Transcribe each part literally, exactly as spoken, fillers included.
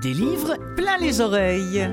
Des livres plein les oreilles.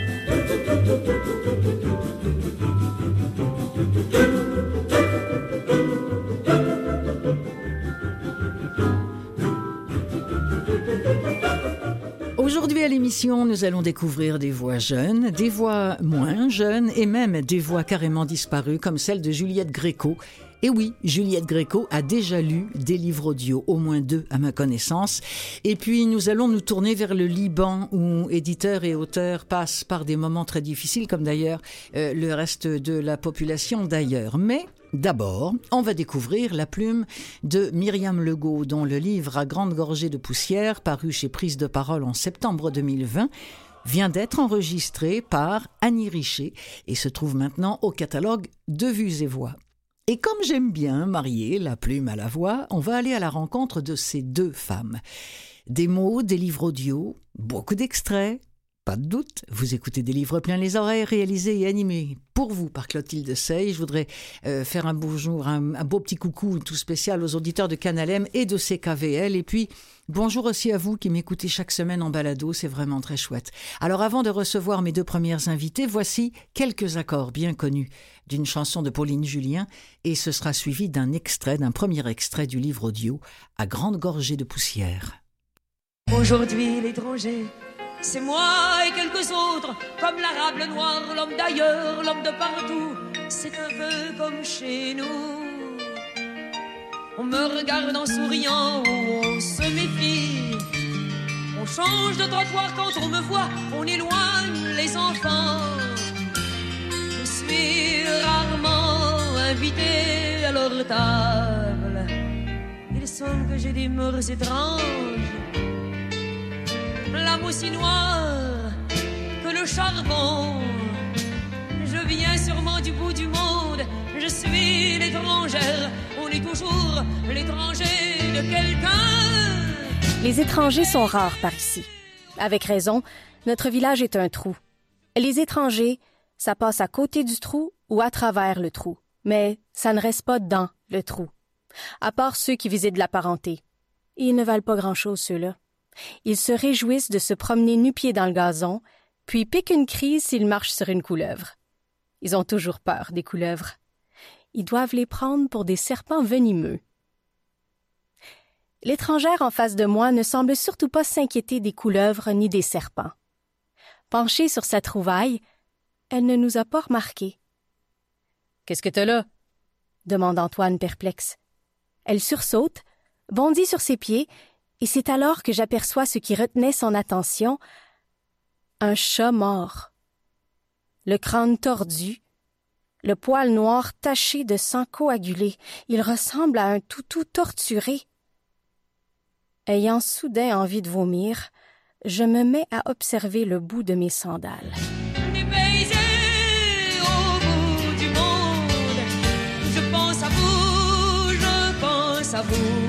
Aujourd'hui à l'émission, nous allons découvrir des voix jeunes, des voix moins jeunes et même des voix carrément disparues comme celle de Juliette Gréco. Et oui, Juliette Gréco a déjà lu des livres audio, au moins deux à ma connaissance. Et puis nous allons nous tourner vers le Liban où éditeurs et auteurs passent par des moments très difficiles, comme d'ailleurs euh, le reste de la population d'ailleurs. Mais d'abord, on va découvrir la plume de Myriam Legault, dont le livre À grande gorgée de poussière, paru chez Prise de Parole en septembre deux mille vingt, vient d'être enregistré par Annie Richer et se trouve maintenant au catalogue de Vues et Voix. Et comme j'aime bien marier la plume à la voix, on va aller à la rencontre de ces deux femmes. Des mots, des livres audio, beaucoup d'extraits. Pas de doute, vous écoutez des livres plein les oreilles, réalisés et animés pour vous par Clotilde Sey. Je voudrais euh, faire un bonjour, un, un beau petit coucou tout spécial aux auditeurs de Canal M et de C K V L. Et puis, bonjour aussi à vous qui m'écoutez chaque semaine en balado, c'est vraiment très chouette. Alors avant de recevoir mes deux premières invitées, voici quelques accords bien connus d'une chanson de Pauline Julien et ce sera suivi d'un extrait, d'un premier extrait du livre audio À grande gorgée de poussière. Aujourd'hui l'étranger, c'est moi et quelques autres, comme l'arabe, le noir, l'homme d'ailleurs, l'homme de partout. C'est un peu comme chez nous. On me regarde en souriant, on se méfie. On change de trottoir quand on me voit, on éloigne les enfants. Je suis rarement invité à leur table. Il semble que j'ai des mœurs étranges. L'âme aussi noire que le charbon. Je viens sûrement du bout du monde. Je suis l'étrangère. On est toujours l'étranger de quelqu'un. Les étrangers sont rares par ici. Avec raison, notre village est un trou. Les étrangers, ça passe à côté du trou ou à travers le trou. Mais ça ne reste pas dans le trou. À part ceux qui visitent la parenté. Ils ne valent pas grand-chose, ceux-là. Ils se réjouissent de se promener nu-pieds dans le gazon, puis piquent une crise s'ils marchent sur une couleuvre. Ils ont toujours peur des couleuvres. Ils doivent les prendre pour des serpents venimeux. L'étrangère en face de moi ne semble surtout pas s'inquiéter des couleuvres ni des serpents. Penchée sur sa trouvaille, elle ne nous a pas remarqués. « Qu'est-ce que t'as là? » demande Antoine perplexe. Elle sursaute, bondit sur ses pieds, et c'est alors que j'aperçois ce qui retenait son attention, un chat mort. Le crâne tordu, le poil noir taché de sang coagulé, il ressemble à un toutou torturé. Ayant soudain envie de vomir, je me mets à observer le bout de mes sandales. Dépaysé au bout du monde, je pense à vous, je pense à vous.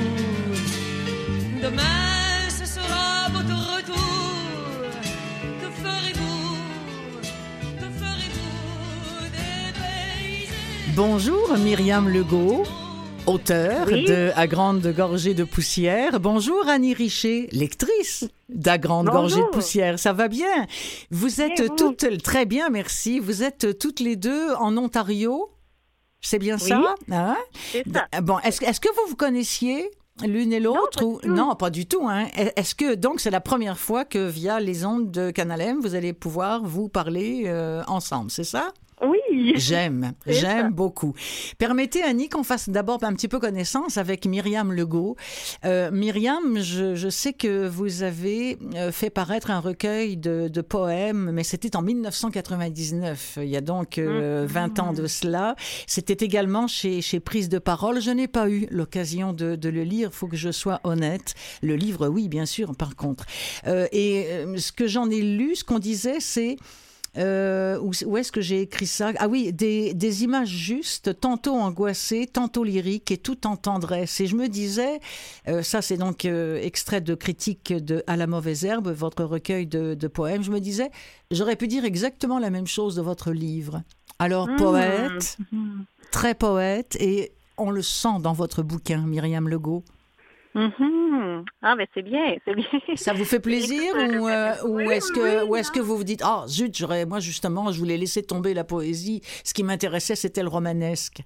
Demain, ce sera votre retour. Que ferez-vous? Que ferez-vous des pays? Bonjour Myriam Legault, auteure Oui. de À grande gorgée de poussière. Bonjour Annie Richer, lectrice d'À grande Bonjour. gorgée de poussière. Ça va bien? Vous êtes Et vous? toutes, très bien, merci. Vous êtes toutes les deux en Ontario? C'est bien Oui. ça? Hein? C'est ça. Bon, est-ce, est-ce que vous vous connaissiez l'une et l'autre? pas ou... du tout. Non, pas du tout. Hein. Est-ce que, donc, c'est la première fois que via les ondes de Canal M, vous allez pouvoir vous parler euh, ensemble, c'est ça? Oui. J'aime, C'est j'aime ça. beaucoup. Permettez, Annie, qu'on fasse d'abord un petit peu connaissance avec Myriam Legault. Euh, Myriam, je, je sais que vous avez euh, fait paraître un recueil de, de poèmes, mais c'était en dix-neuf cent quatre-vingt-dix-neuf, il y a donc euh, vingt ans de cela. C'était également chez, chez Prise de Parole. Je n'ai pas eu l'occasion de, de le lire, il faut que je sois honnête. Le livre, oui, bien sûr, par contre. Euh, et euh, ce que j'en ai lu, ce qu'on disait, c'est... Euh, où, où est-ce que j'ai écrit ça? Ah oui, des, des images justes, tantôt angoissées, tantôt lyriques et tout en tendresse. Et je me disais, euh, ça c'est donc euh, extrait de critique de À la mauvaise herbe, votre recueil de, de poèmes, je me disais, j'aurais pu dire exactement la même chose de votre livre. Alors, Mmh. poète, Mmh. très poète, et on le sent dans votre bouquin, Myriam Legault. Mhm. Ah, ben c'est bien, c'est bien. Ça vous fait plaisir ou, euh, ou Oui, est-ce que, oui, ou est-ce que vous vous dites, ah zut, j'aurais, moi justement, je voulais laisser tomber la poésie. Ce qui m'intéressait, c'était le romanesque.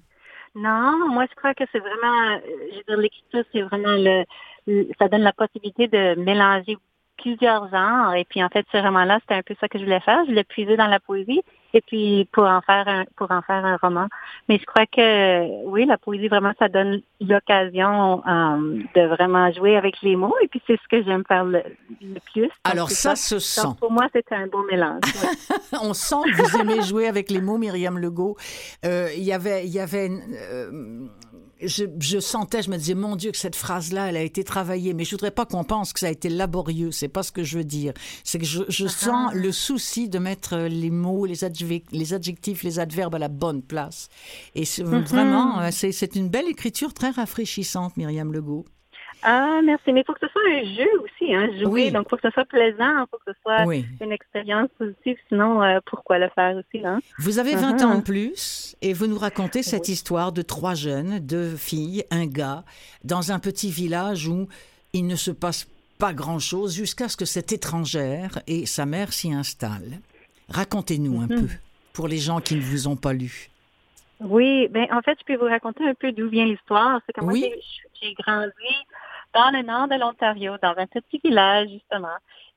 non, moi je crois que c'est vraiment, euh, je veux dire, l'écriture, c'est vraiment le, le- ça donne la possibilité de mélanger plusieurs genres. Et puis en fait, ce roman-là, c'était un peu ça que je voulais faire. Je voulais puiser dans la poésie et puis pour en faire un, pour en faire un roman. Mais je crois que oui, la poésie vraiment, ça donne l'occasion euh, de vraiment jouer avec les mots. Et puis c'est ce que j'aime faire le, le plus. Donc, Alors c'est ça se sent. Donc pour moi, c'était un bon mélange. Ouais. On sent que vous aimez jouer avec les mots, Myriam Legault. Euh, Il y avait, il y avait, euh, je, je sentais, je me disais, mon Dieu, que cette phrase-là, elle a été travaillée. Mais je voudrais pas qu'on pense que ça a été laborieux. C'est pas ce que je veux dire. C'est que je, je Uh-huh. sens le souci de mettre les mots, les adjectifs, les adjectifs, les adverbes à la bonne place. Et c'est, Mm-hmm. vraiment, euh, c'est, c'est une belle écriture très rafraîchissante, Myriam Legault. Ah, merci. Mais il faut que ce soit un jeu aussi, hein, jouer. Oui. Donc, il faut que ce soit plaisant, il faut que ce soit Oui. une expérience positive. Sinon, euh, pourquoi le faire aussi, hein? Vous avez vingt Uh-huh. ans de plus et vous nous racontez cette Oui. histoire de trois jeunes, deux filles, un gars, dans un petit village où il ne se passe pas grand-chose jusqu'à ce que cette étrangère et sa mère s'y installent. Racontez-nous un Mm-hmm. peu, pour les gens qui ne vous ont pas lu. Oui, ben en fait, je peux vous raconter un peu d'où vient l'histoire. C'est que moi, Oui. j'ai, j'ai grandi dans le nord de l'Ontario, dans un petit village, justement,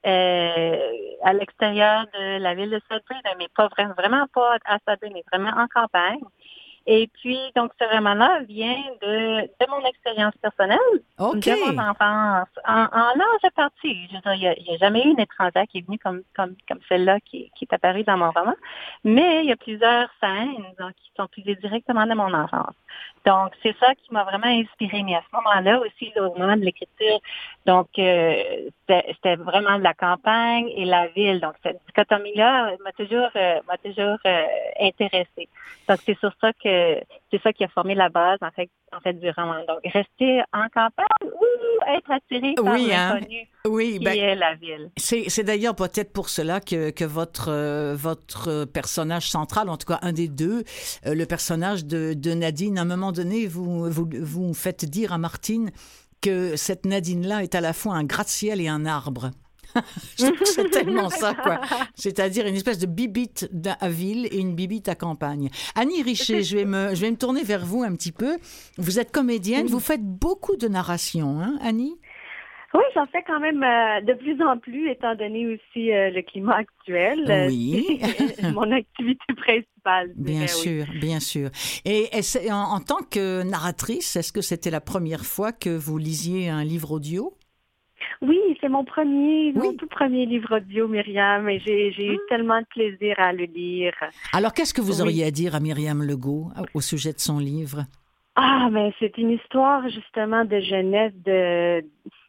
euh, à l'extérieur de la ville de Sudbury, mais pas vraiment, vraiment pas à Sudbury, mais vraiment en campagne. Et puis, donc, ce roman-là vient de, de mon expérience personnelle, OK. de mon enfance, en, en large partie. Je veux dire, il n'y a, il y a jamais eu une étrangère qui est venue comme, comme, comme celle-là qui, qui est apparue dans mon roman, mais il y a plusieurs scènes donc, qui sont puisées directement de mon enfance. Donc, c'est ça qui m'a vraiment inspirée. Mais à ce moment-là aussi, au moment de l'écriture, donc, euh, c'était, c'était vraiment de la campagne et la ville. Donc, cette dichotomie-là m'a toujours, euh, m'a toujours euh, intéressée. Donc, c'est sur ça que c'est ça qui a formé la base, en fait, en fait, du roman. Donc, rester en campagne ou être attiré par Oui, hein? l'inconnu Oui, qui ben, est la ville. c'est, c'est d'ailleurs peut-être pour cela que, que votre, euh, votre personnage central, en tout cas un des deux, euh, le personnage de, de Nadine, à un moment donné, vous, vous, vous faites dire à Martine que cette Nadine-là est à la fois un gratte-ciel et un arbre. Je trouve que c'est tellement ça, quoi. C'est-à-dire une espèce de bibite à ville et une bibite à campagne. Annie Richer, je vais me, je vais me tourner vers vous un petit peu. Vous êtes comédienne, vous faites beaucoup de narration, hein, Annie? Oui, j'en fais quand même euh, de plus en plus, étant donné aussi euh, le climat actuel. Euh, Oui. c'est mon activité principale. je Bien dirais, sûr, oui. bien sûr. Et est-ce- en, en tant que narratrice, est-ce que c'était la première fois que vous lisiez un livre audio? Oui, c'est mon premier, Oui. mon tout premier livre audio, Myriam, et j'ai, j'ai eu tellement de plaisir à le lire. Alors, qu'est-ce que vous Oui. auriez à dire à Myriam Legault au sujet de son livre? Ah, mais c'est une histoire justement de jeunesse de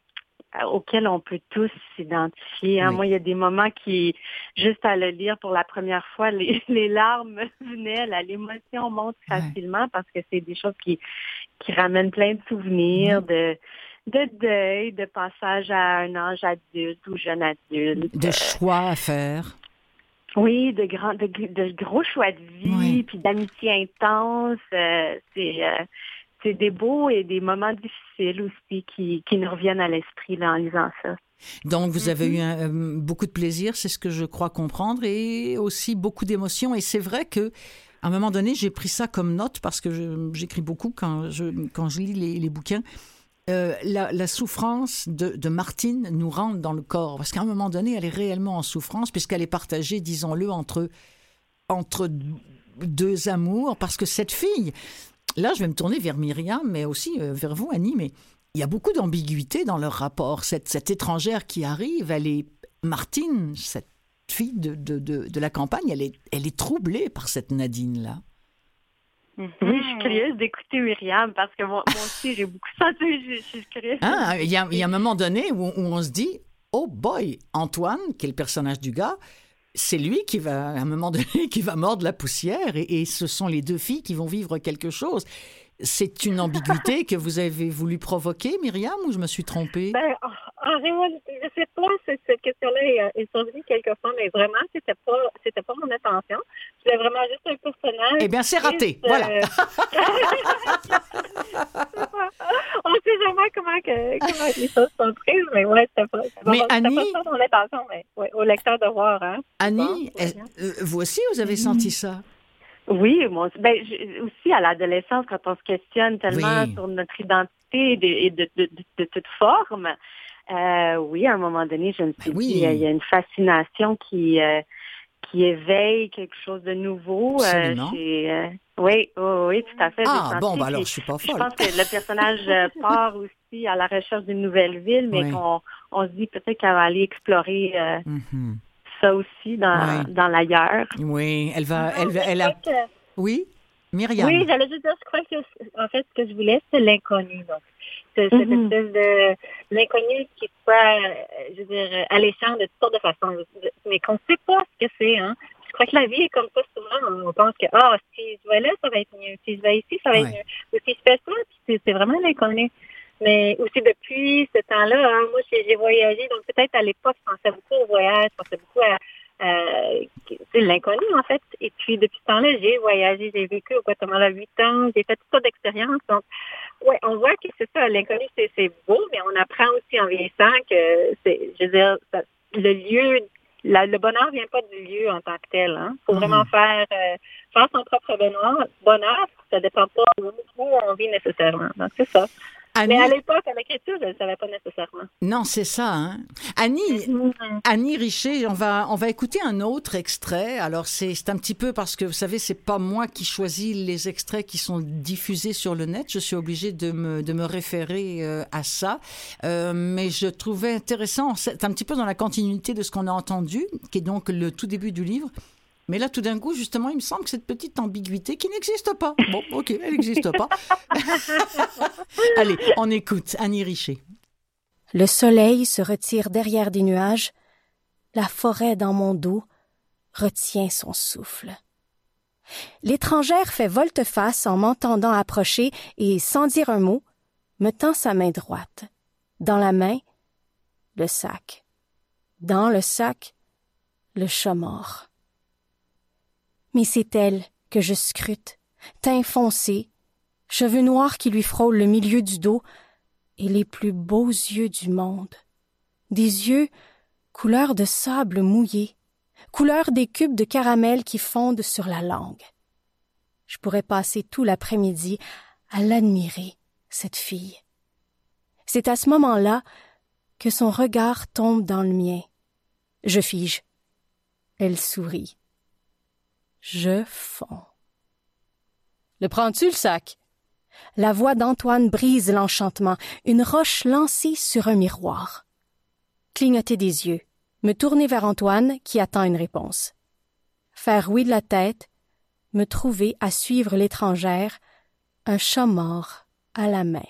auquel on peut tous s'identifier. Hein. Oui. Moi, il y a des moments qui, juste à le lire pour la première fois, les, les larmes venaient, là, l'émotion monte Ouais. facilement parce que c'est des choses qui, qui ramènent plein de souvenirs, de, de deuil, de passage à un âge adulte ou jeune adulte. De choix à faire. Oui, de grands, de, de gros choix de vie, Oui. puis d'amitié intense. Euh, c'est, euh, c'est des beaux et des moments difficiles aussi qui, qui nous reviennent à l'esprit là, en lisant ça. Donc, vous avez Mhm. eu un- euh, beaucoup de plaisir, c'est ce que je crois comprendre, et aussi beaucoup d'émotions. Et c'est vrai que, à un moment donné, j'ai pris ça comme note parce que je- j'écris beaucoup quand je, quand je lis les, les bouquins. Euh, la, la souffrance de, de Martine nous rentre dans le corps parce qu'à un moment donné, elle est réellement en souffrance puisqu'elle est partagée, disons-le, entre, entre deux amours. Parce que cette fille, là, je vais me tourner vers Myriam, mais aussi euh, vers vous, Annie, mais il y a beaucoup d'ambiguïté dans leur rapport. Cette, cette étrangère qui arrive, elle est Martine, cette fille de, de, de, de la campagne, elle est, elle est troublée par cette Nadine-là. Oui, je suis curieuse d'écouter Myriam parce que moi, moi aussi, j'ai beaucoup senti, je, je suis curieuse. Hein, il y a, il y a un moment donné où, où on se dit, oh boy, Antoine, qui est le personnage du gars, c'est lui qui va, à un moment donné, qui va mordre la poussière et, et ce sont les deux filles qui vont vivre quelque chose. C'est une ambiguïté que vous avez voulu provoquer, Myriam, ou je me suis trompée? Ben, en vrai, moi, je sais pas si cette question-là est, est survenue quelquefois, mais vraiment, c'était pas, c'était pas mon intention. C'était vraiment juste un personnage. Eh bien, c'est raté, juste, voilà. euh, On sait sais jamais comment, que, comment les choses sont prises, mais ouais, c'était pas, c'était mais pas, Annie, c'était pas ça mon intention, mais ouais, au lecteur de voir. Hein, Annie, bon, ouais. euh, vous aussi, vous avez mm-hmm. senti ça? Oui, moi ben, je, aussi à l'adolescence, quand on se questionne tellement oui. sur notre identité et de, de, de, de, de toute forme, euh, oui, à un moment donné, je me suis ben oui. dit, il y a une fascination qui... Euh, qui éveille quelque chose de nouveau. Absolument. Euh, chez, euh, oui, oh, oui, tout à fait. Ah, bon, ben alors, je suis pas folle. Je pense que le personnage euh, part aussi à la recherche d'une nouvelle ville, mais oui. qu'on on se dit peut-être qu'elle va aller explorer euh, mm-hmm. ça aussi dans, oui. dans l'ailleurs. Oui, elle va... Ah, elle, elle, elle a... que... Oui, Myriam? Oui, j'allais juste dire, je crois que, en fait, ce que je voulais, c'est l'inconnu, donc. Cette mm-hmm. espèce de l'inconnu qui soit, je veux dire, alléchant de toutes sortes de façons, mais qu'on ne sait pas ce que c'est. Hein. Je crois que la vie est comme ça souvent. On pense que ah, si je vais là, ça va être mieux. Si je vais ici, ça va ouais. être mieux. Ou si je fais ça, puis c'est, c'est vraiment l'inconnu. Mais aussi depuis ce temps-là, hein, moi j'ai, j'ai voyagé, donc peut-être à l'époque, je pensais beaucoup au voyage, je pensais beaucoup à Euh, c'est l'inconnu, en fait. Et puis, depuis ce temps-là, j'ai voyagé, j'ai vécu au Guatemala huit ans, j'ai fait toutes sortes d'expériences. Donc, ouais, on voit que c'est ça, l'inconnu, c'est, c'est beau, mais on apprend aussi en vieillissant que, c'est, je veux dire, ça, le lieu, la, le bonheur vient pas du lieu en tant que tel. Hein. Faut mm-hmm. vraiment faire, euh, faire son propre bonheur. Bonheur, ça dépend pas où on vit nécessairement. Donc, c'est ça. Annie... Mais à l'époque, à l'écriture, je ne le savais pas nécessairement. Non, c'est ça. Hein? Annie, mm-hmm. Annie Richer, on va, on va écouter un autre extrait. Alors, c'est, c'est un petit peu parce que, vous savez, c'est pas moi qui choisis les extraits qui sont diffusés sur le net. Je suis obligée de me, de me référer euh, à ça. Euh, mais je trouvais intéressant, c'est un petit peu dans la continuité de ce qu'on a entendu, qui est donc le tout début du livre. Mais là, tout d'un coup, justement, il me semble que cette petite ambiguïté qui n'existe pas. Bon, OK, elle n'existe pas. Allez, on écoute Annie Richer. Le soleil se retire derrière des nuages. La forêt dans mon dos retient son souffle. L'étrangère fait volte-face en m'entendant approcher et, sans dire un mot, me tend sa main droite. Dans la main, le sac. Dans le sac, le chat mort. Mais c'est elle que je scrute, teint foncé, cheveux noirs qui lui frôlent le milieu du dos et les plus beaux yeux du monde. Des yeux couleur de sable mouillé, couleur des cubes de caramel qui fondent sur la langue. Je pourrais passer tout l'après-midi à l'admirer, cette fille. C'est à ce moment-là que son regard tombe dans le mien. Je fige. Elle sourit. Je fonds. Le prends-tu, le sac? La voix d'Antoine brise l'enchantement, une roche lancée sur un miroir. Clignoter des yeux, me tourner vers Antoine qui attend une réponse. Faire oui de la tête, me trouver à suivre l'étrangère, un chat mort à la main.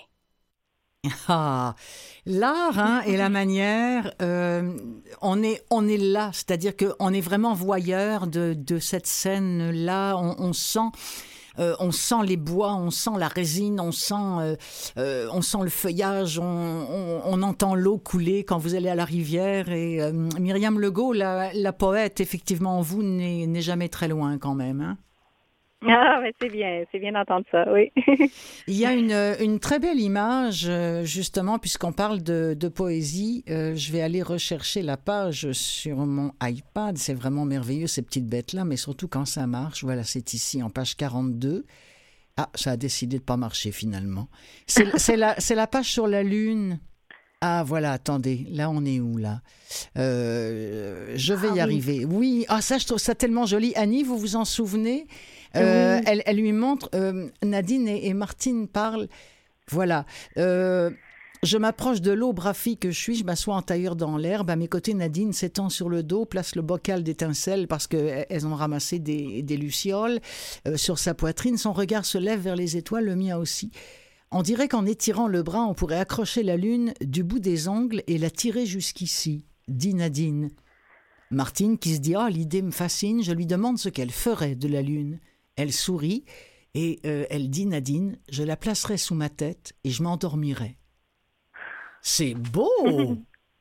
Ah, l'art hein, et la manière, euh, on est on est là, c'est-à-dire qu'on est vraiment voyeur de de cette scène-là. On, on sent euh, on sent les bois, on sent la résine, on sent euh, euh, on sent le feuillage, on, on, on entend l'eau couler quand vous allez à la rivière. Et euh, Myriam Legault, la, la poète, effectivement, vous n'est, n'est jamais très loin quand même. Hein? Ah, mais c'est bien, c'est bien d'entendre ça, oui. Il y a une, une très belle image, justement, puisqu'on parle de, de poésie. Euh, je vais aller rechercher la page sur mon iPad. C'est vraiment merveilleux, ces petites bêtes-là, mais surtout quand ça marche. Voilà, c'est ici, en page quarante-deux. Ah, ça a décidé de ne pas marcher, finalement. C'est, c'est, la, c'est la page sur la Lune. Ah, voilà, attendez, là, on est où, là? Euh, je vais ah, y oui. arriver. Oui, ah, ça, je trouve ça tellement joli. Annie, vous vous en souvenez? Euh, oui. elle, elle lui montre, euh, Nadine et, et Martine parlent, voilà, euh, je m'approche de l'eau, bras fille que je suis, je m'assois en tailleur dans l'herbe, à mes côtés Nadine s'étend sur le dos, place le bocal d'étincelles parce qu'elles ont ramassé des, des lucioles euh, sur sa poitrine, son regard se lève vers les étoiles, le mien aussi. On dirait qu'en étirant le bras, on pourrait accrocher la lune du bout des ongles et la tirer jusqu'ici, dit Nadine. Martine, qui se dit « Ah, l'idée me fascine », je lui demande ce qu'elle ferait de la lune. Elle sourit et euh, elle dit, Nadine, je la placerai sous ma tête et je m'endormirai. C'est beau!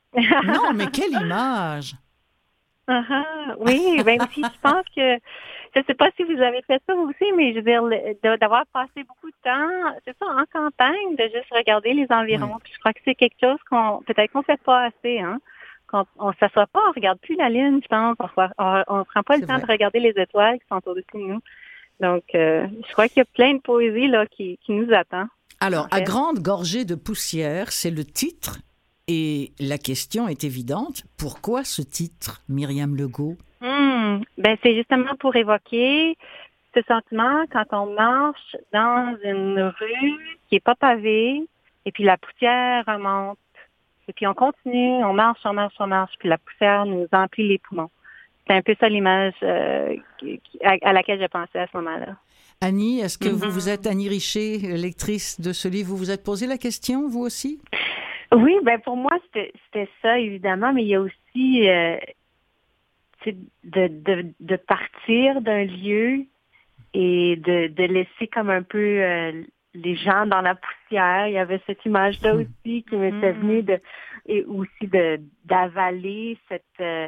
Non, mais quelle image! Uh-huh. Oui, ben aussi, je pense que je ne sais pas si vous avez fait ça aussi, mais je veux dire, le- de- d'avoir passé beaucoup de temps, c'est ça, en campagne, de juste regarder les environs. Oui. Puis je crois que c'est quelque chose qu'on, peut-être qu'on fait pas assez, hein. Qu'on on s'assoit pas, on regarde plus la lune, je pense. On ne on, on prend pas le C'est temps vrai. de regarder les étoiles qui sont au-dessus de nous. Donc, euh, je crois qu'il y a plein de poésie là qui, qui nous attend. Alors, En à fait. grande gorgée de poussière, c'est le titre. Et la question est évidente. Pourquoi ce titre, Myriam Legault? Hmm. Ben, c'est justement pour évoquer ce sentiment quand on marche dans une rue qui est pas pavée et puis la poussière remonte. Et puis on continue, on marche, on marche, on marche, puis la poussière nous emplit les poumons. C'est un peu ça l'image euh, qui- qui- à, à laquelle j'ai pensé à ce moment-là. Annie, est-ce que vous, Mhm. vous êtes Annie Richer, lectrice de ce livre? Vous vous êtes posé la question, vous aussi? Oui, ben pour moi, c'était c'était ça, évidemment, mais il y a aussi euh, tu sais, de, de, de partir d'un lieu et de, de laisser comme un peu euh, les gens dans la poussière. Il y avait cette image-là aussi qui m'était Mhm. venue de et aussi de d'avaler cette euh,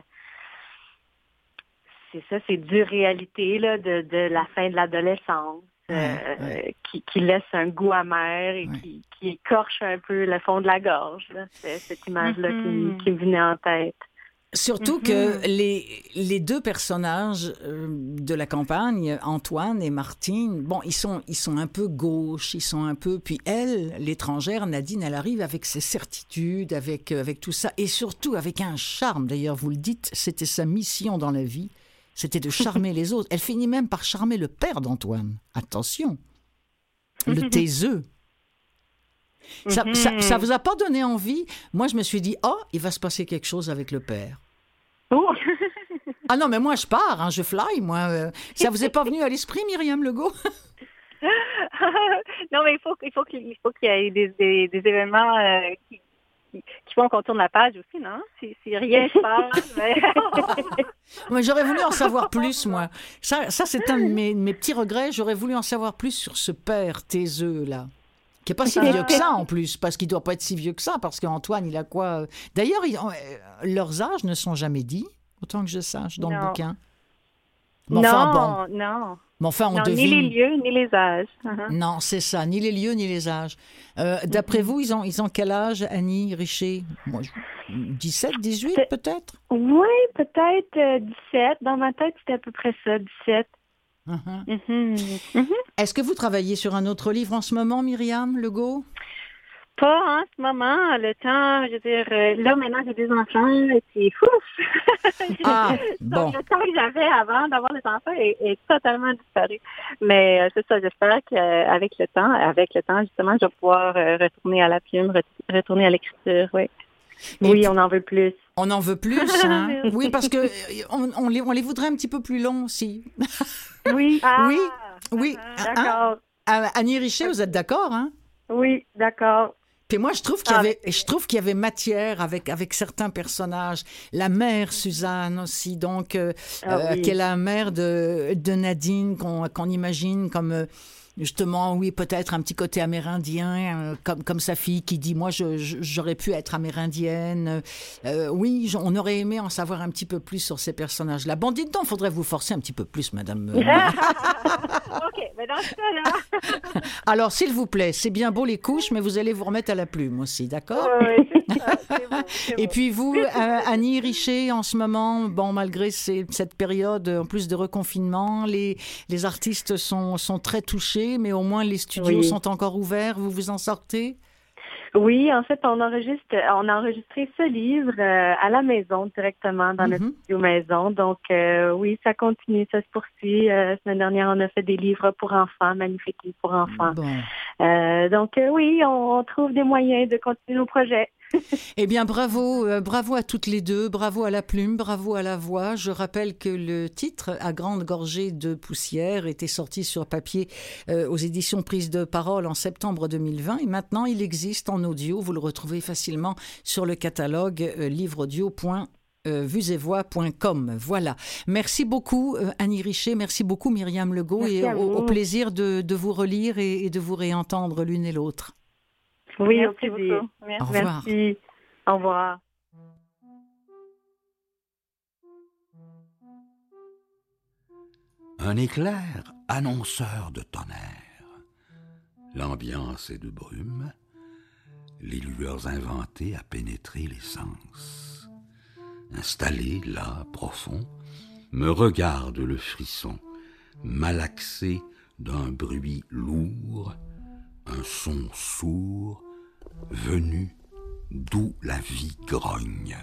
c'est ça, c'est dure réalité là, de, de la fin de l'adolescence. Ouais, euh, ouais. Qui, qui laisse un goût amer et Ouais. qui, qui écorche un peu le fond de la gorge. Là. C'est cette image-là qui, Mhm. qui me venait en tête. Surtout Mhm. que les, les deux personnages euh, de la campagne, Antoine et Martine, bon, ils sont, ils sont un peu gauches, ils sont un peu... Puis elle, l'étrangère, Nadine, elle arrive avec ses certitudes, avec, euh, avec tout ça, et surtout avec un charme. D'ailleurs, vous le dites, c'était sa mission dans la vie, c'était de charmer les autres. Elle finit même par charmer le père d'Antoine. Attention, le taiseux. Ça, Mhm. ça, ça vous a pas donné envie? Moi, je me suis dit, oh, il va se passer quelque chose avec le père. Oh! Ah non, mais moi, je pars, hein, je fly, moi. Euh, ça vous est pas venu à l'esprit, Myriam Legault? Non, mais il faut, il faut qu'il il faut qu'il y ait des, des, des événements euh, qui, qui, qui font qu'on tourne la page aussi, non? Si, si rien se passe, mais... Mais j'aurais voulu en savoir plus, moi. Ça, ça c'est un de mes, mes petits regrets. J'aurais voulu en savoir plus sur ce père taiseux, là. Qui n'est pas si vieux que ça, en plus, parce qu'il ne doit pas être si vieux que ça, parce qu'Antoine, il a quoi? D'ailleurs, ils- euh, leurs âges ne sont jamais dit, autant que je sache, dans le Non. bouquin. Mais enfin, bon. non, non. Mais enfin, on Non, devine. ni les lieux, ni les âges. Uh-huh. Non, c'est ça, ni les lieux, ni les âges. Euh, D'après vous, ils ont, ils ont quel âge, Annie Richer? Moi, je- dix-sept, dix-huit, C'est- peut-être? Oui, peut-être euh, dix-sept. Dans ma tête, c'était à peu près ça, dix-sept. Mhm. Mhm. Mhm. Est-ce que vous travaillez sur un autre livre en ce moment, Myriam Legault? Pas en ce moment, le temps, je veux dire, euh, là maintenant j'ai des enfants et puis ouf! Ah, Donc, bon. le temps que j'avais avant d'avoir les enfants est, est totalement disparu. Mais euh, c'est ça, j'espère qu'avec le temps, avec le temps justement, je vais pouvoir euh, retourner à la plume, re- retourner à l'écriture, oui. Et Oui, puis- on en veut plus. On en veut plus, hein? Oui, parce que euh, on, on les, on les voudrait un petit peu plus longs aussi. Oui, Ah, Oui, oui. Hein? d'accord. Ah, Annie Richer, vous êtes d'accord, hein? Oui, d'accord. Puis moi, je trouve qu'il y Ah, avait, mais je trouve qu'il y avait matière avec, avec certains personnages. La mère Suzanne aussi, donc, euh, Ah euh, oui. qui est la mère de, de Nadine, qu'on qu'on imagine comme, euh, justement, oui, peut-être un petit côté amérindien, euh, comme, comme sa fille qui dit, moi, je- je- j'aurais pu être amérindienne. Euh, oui, j- on aurait aimé en savoir un petit peu plus sur ces personnages-là. Bon, dites donc, faudrait vous forcer un petit peu plus, madame. euh, OK, mais dans ce cas-là... Alors, s'il vous plaît, c'est bien beau les couches, mais vous allez vous remettre à la plume aussi, d'accord? Oui, c'est ça, c'est bon, c'est Et bon. puis vous, euh, Annie Richer, en ce moment, bon, malgré ces- cette période en plus de reconfinement, les, les artistes sont, sont très touchés, mais au moins les studios Oui. sont encore ouverts. Vous vous en sortez? Oui, en fait, on enregistre, on a enregistré ce livre euh, à la maison directement dans notre Mhm. studio maison. Donc euh, oui, ça continue, ça se poursuit. Euh, la semaine dernière, on a fait des livres pour enfants, magnifiques livres pour enfants. Bon. Euh, donc euh, oui, on, on trouve des moyens de continuer nos projets. Eh bien, bravo, euh, bravo à toutes les deux, bravo à la plume, bravo à la voix. Je rappelle que le titre, À grande gorgée de poussière, était sorti sur papier euh, aux éditions Prise de Parole en septembre deux mille vingt. Et maintenant, il existe en audio. Vous le retrouvez facilement sur le catalogue euh, livre-audio point vues et voix point com. Voilà. Merci beaucoup, euh, Annie Richer. Merci beaucoup, Myriam Legault. Merci et à au, vous. au plaisir de, de vous relire et, et de vous réentendre l'une et l'autre. Oui, Merci au plaisir. beaucoup. Merci. Au revoir. Merci. Au revoir. un éclair annonceur de tonnerre. L'ambiance est de brume, les lueurs inventées à pénétrer les sens. Installé là, profond, me regarde le frisson, malaxé d'un bruit lourd, un son sourd, venu d'où la vie grogne.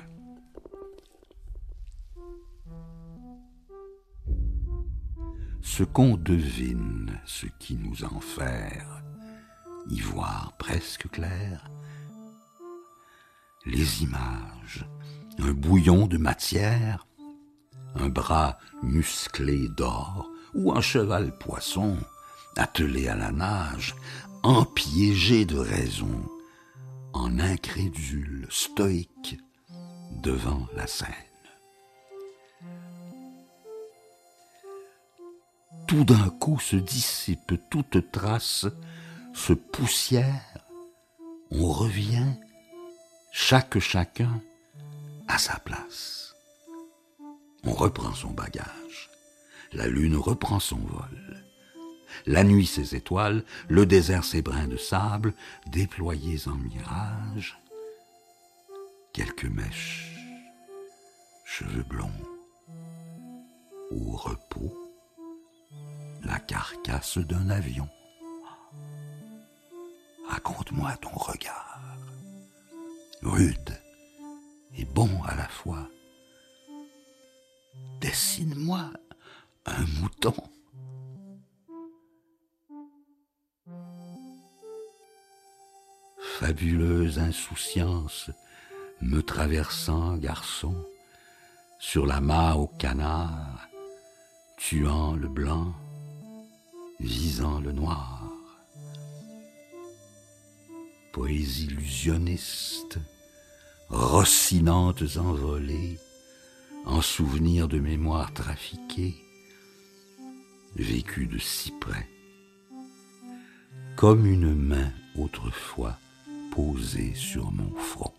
Ce qu'on devine, ce qui nous enferre, y voir presque clair, les images, un bouillon de matière, un bras musclé d'or ou un cheval poisson, attelé à la nage, empiégé de raison, en incrédule stoïque devant la scène. Tout d'un coup se dissipe toute trace, se poussière, on revient, chaque chacun à sa place. On reprend son bagage, la lune reprend son vol, la nuit ses étoiles, le désert ses brins de sable, déployés en mirage, quelques mèches, cheveux blonds, au repos, la carcasse d'un avion. Raconte-moi ton regard, rude et bon à la fois. Dessine-moi un mouton. Fabuleuse insouciance me traversant, garçon, sur la mare au canard, tuant le blanc, visant le noir. Poésie illusionniste, rossinantes envolées, en souvenirs de mémoire trafiquée, vécu de si près, comme une main autrefois posée sur mon front.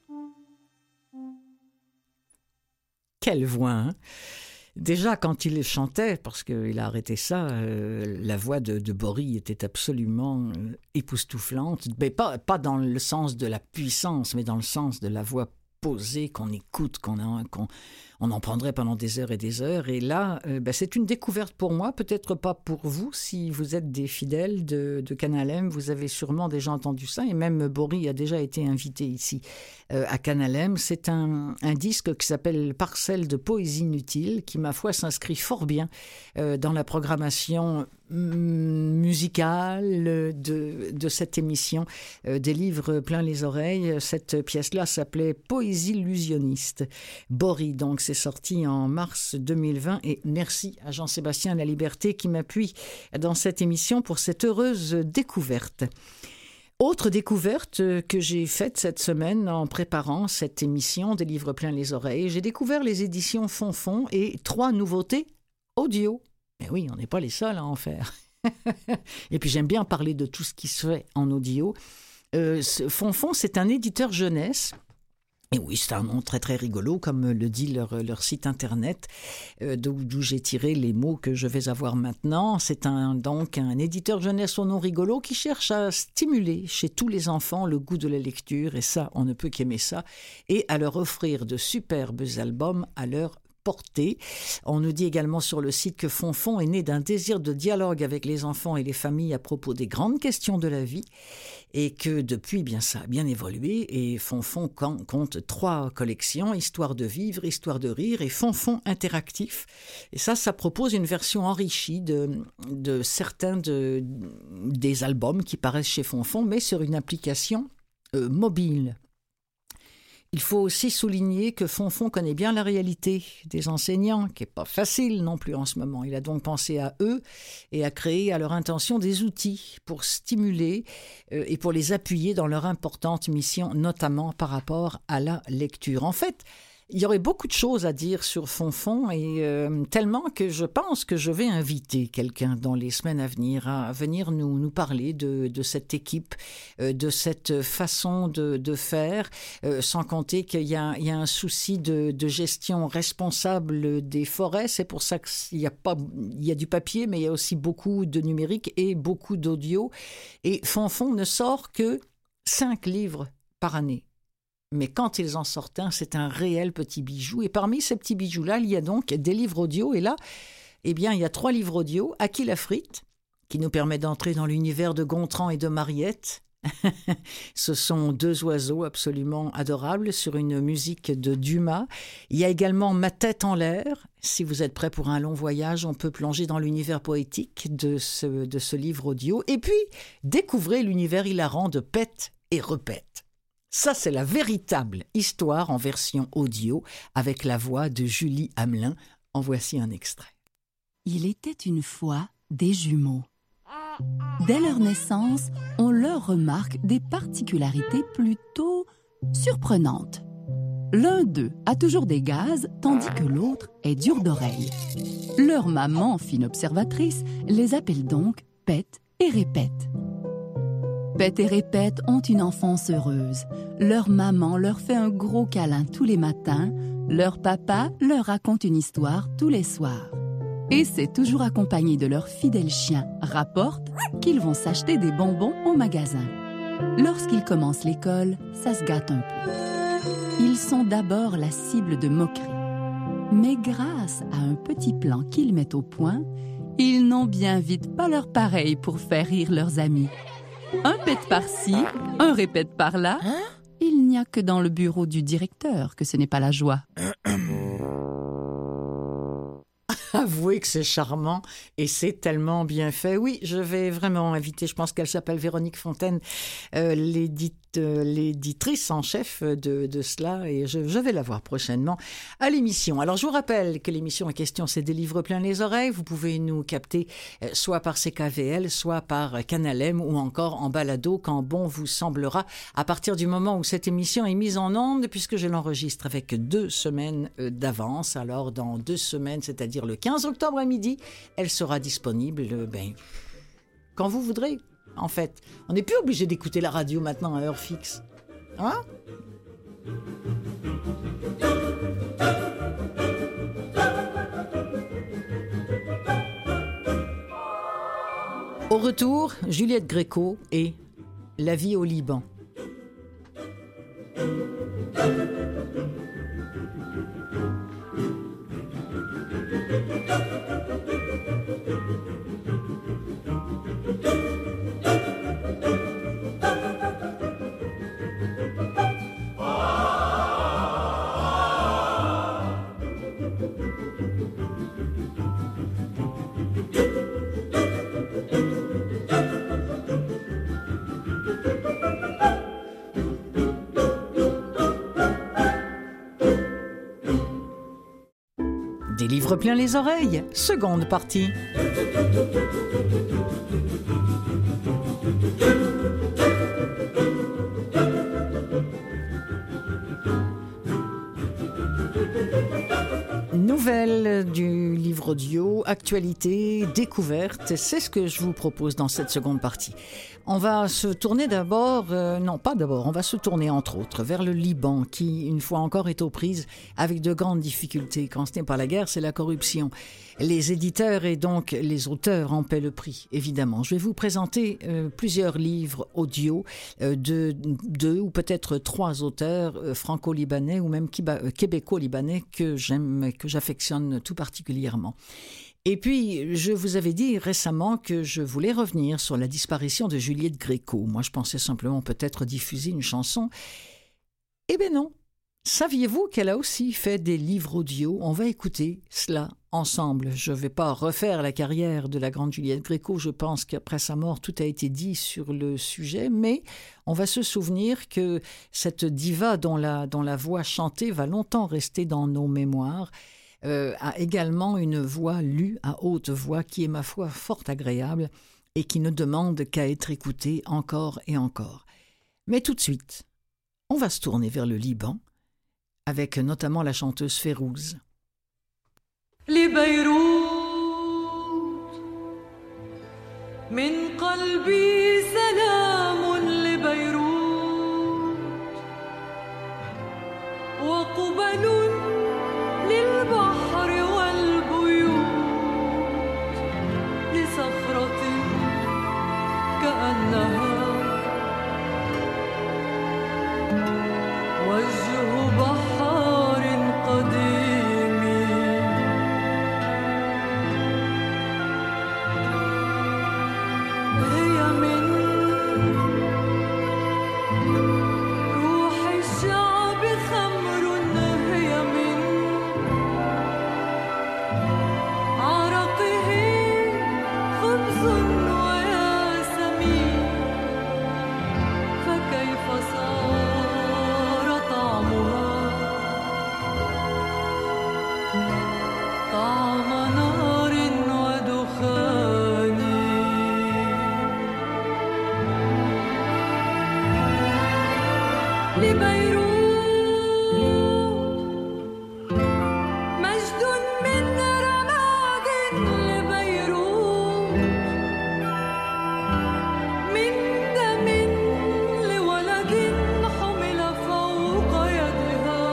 Quelle voix, hein? Déjà, quand il chantait, parce qu'il a arrêté ça, euh, la voix de, de Bory était absolument euh, époustouflante. Mais pas, pas dans le sens de la puissance, mais dans le sens de la voix posée, qu'on écoute, qu'on, a, qu'on on en prendrait pendant des heures et des heures. Et là, euh, ben, c'est une découverte pour moi, peut-être pas pour vous. Si vous êtes des fidèles de, de Canal M, vous avez sûrement déjà entendu ça. Et même Bory a déjà été invité ici euh, à Canal M. C'est un, un disque qui s'appelle Parcelle de poésie inutile, qui, ma foi, s'inscrit fort bien euh, dans la programmation musicale de, de cette émission, euh, des livres plein les oreilles. Cette pièce-là s'appelait Poésie illusionniste. Bory, donc, c'est sorti en mars deux mille vingt. Et merci à Jean-Sébastien Laliberté qui m'appuie dans cette émission pour cette heureuse découverte. Autre découverte que j'ai faite cette semaine en préparant cette émission des livres plein les oreilles, j'ai découvert les éditions Fonfon et trois nouveautés audio. Mais oui, on n'est pas les seuls à en faire. Et puis j'aime bien parler de tout ce qui se fait en audio. Euh, Fonfon, c'est un éditeur jeunesse. Et oui, c'est un nom très très rigolo, comme le dit leur, leur site internet, euh, d'où, d'où j'ai tiré les mots que je vais avoir maintenant. C'est un, donc un éditeur jeunesse au nom rigolo qui cherche à stimuler chez tous les enfants le goût de la lecture, et ça, on ne peut qu'aimer ça, et à leur offrir de superbes albums à leur portée. On nous dit également sur le site que Fonfon est né d'un désir de dialogue avec les enfants et les familles à propos des grandes questions de la vie, et que depuis, bien ça a bien évolué, et Fonfon compte trois collections, Histoire de vivre, Histoire de rire et Fonfon interactif. Et ça, ça propose une version enrichie de, de certains de, des albums qui paraissent chez Fonfon, mais sur une application euh, mobile. Il faut aussi souligner que Fonfon connaît bien la réalité des enseignants, qui n'est pas facile non plus en ce moment. Il a donc pensé à eux et a créé à leur intention des outils pour stimuler euh, et pour les appuyer dans leur importante mission, notamment par rapport à la lecture. En fait, Il y aurait beaucoup de choses à dire sur Fonfon et euh, tellement que je pense que je vais inviter quelqu'un dans les semaines à venir à venir nous, nous parler de, de cette équipe, euh, de cette façon de, de faire, euh, sans compter qu'il y a, il y a un souci de, de gestion responsable des forêts. C'est pour ça qu'il y a pas, il y a du papier, mais il y a aussi beaucoup de numérique et beaucoup d'audio. Et Fonfon ne sort que cinq livres par année. Mais quand ils en sortent un, c'est un réel petit bijou. Et parmi ces petits bijoux-là, il y a donc des livres audio. Et là, eh bien, il y a trois livres audio. Aki la frite, qui nous permet d'entrer dans l'univers de Gontran et de Mariette. Ce sont deux oiseaux absolument adorables sur une musique de Dumas. Il y a également Ma tête en l'air. Si vous êtes prêts pour un long voyage, on peut plonger dans l'univers poétique de ce, de ce livre audio. Et puis, découvrez l'univers hilarant de Pète et Repète. Ça, c'est la véritable histoire en version audio avec la voix de Julie Hamelin. En voici un extrait. Il était une fois des jumeaux. Dès leur naissance, on leur remarque des particularités plutôt surprenantes. L'un d'eux a toujours des gazes, tandis que l'autre est dur d'oreille. Leur maman, fine observatrice, les appelle donc Pète et Répète. Pète et Répète ont une enfance heureuse. Leur maman leur fait un gros câlin tous les matins. Leur papa leur raconte une histoire tous les soirs. Et c'est toujours accompagné de leur fidèle chien, Rapporte, qu'ils vont s'acheter des bonbons au magasin. Lorsqu'ils commencent l'école, ça se gâte un peu. Ils sont d'abord la cible de moqueries. Mais grâce à un petit plan qu'ils mettent au point, ils n'ont bien vite pas leur pareil pour faire rire leurs amis. Un pète par-ci, un répète par-là. Hein? Il n'y a que dans le bureau du directeur que ce n'est pas la joie. Avouez que c'est charmant et c'est tellement bien fait. Oui, je vais vraiment inviter, je pense qu'elle s'appelle Véronique Fontaine, euh, l'édite, euh, l'éditrice en chef de, de cela, et je, je vais la voir prochainement à l'émission. Alors, je vous rappelle que l'émission en question, c'est des livres plein les oreilles. Vous pouvez nous capter euh, soit par C K V L, soit par Canal M ou encore en balado quand bon vous semblera, à partir du moment où cette émission est mise en onde, puisque je l'enregistre avec deux semaines euh, d'avance. Alors, dans deux semaines, c'est-à-dire le quinze octobre à midi, elle sera disponible ben, quand vous voudrez, en fait. On n'est plus obligé d'écouter la radio maintenant à heure fixe. Hein? Au retour, Juliette Gréco et La vie au Liban. Des livres plein les oreilles, seconde partie. Nouvelles du livre audio, actualité, découverte, c'est ce que je vous propose dans cette seconde partie. On va se tourner d'abord, euh, non pas d'abord, on va se tourner entre autres vers le Liban qui, une fois encore, est aux prises avec de grandes difficultés. Quand ce n'est pas la guerre, c'est la corruption. Les éditeurs et donc les auteurs en paient le prix, évidemment. Je vais vous présenter euh, plusieurs livres audio euh, de deux ou peut-être trois auteurs euh, franco-libanais ou même kiba, euh, québéco-libanais que j'aime, que j'affectionne tout particulièrement. Et puis, je vous avais dit récemment que je voulais revenir sur la disparition de Juliette Gréco. Moi, je pensais simplement peut-être diffuser une chanson. Eh bien non. Saviez-vous qu'elle a aussi fait des livres audio? On va écouter cela ensemble. Je ne vais pas refaire la carrière de la grande Juliette Gréco. Je pense qu'après sa mort, tout a été dit sur le sujet. Mais on va se souvenir que cette diva dont la, dont la voix chantée va longtemps rester dans nos mémoires, Euh, a également une voix lue à haute voix qui est, ma foi, fort agréable et qui ne demande qu'à être écoutée encore et encore. Mais tout de suite, on va se tourner vers le Liban avec notamment la chanteuse Férouz. من قلبي سلام لبيروت وقبل للبحر والبيوت لصخرة كأنها وجه بحار قديم هي من روح الشعب خمر هي من عرقه خبز وياسمين فكيف صار طعمها طعم نار ودخان لبيروت مجد من رماد لبيروت من دم لولد حمل فوق يدها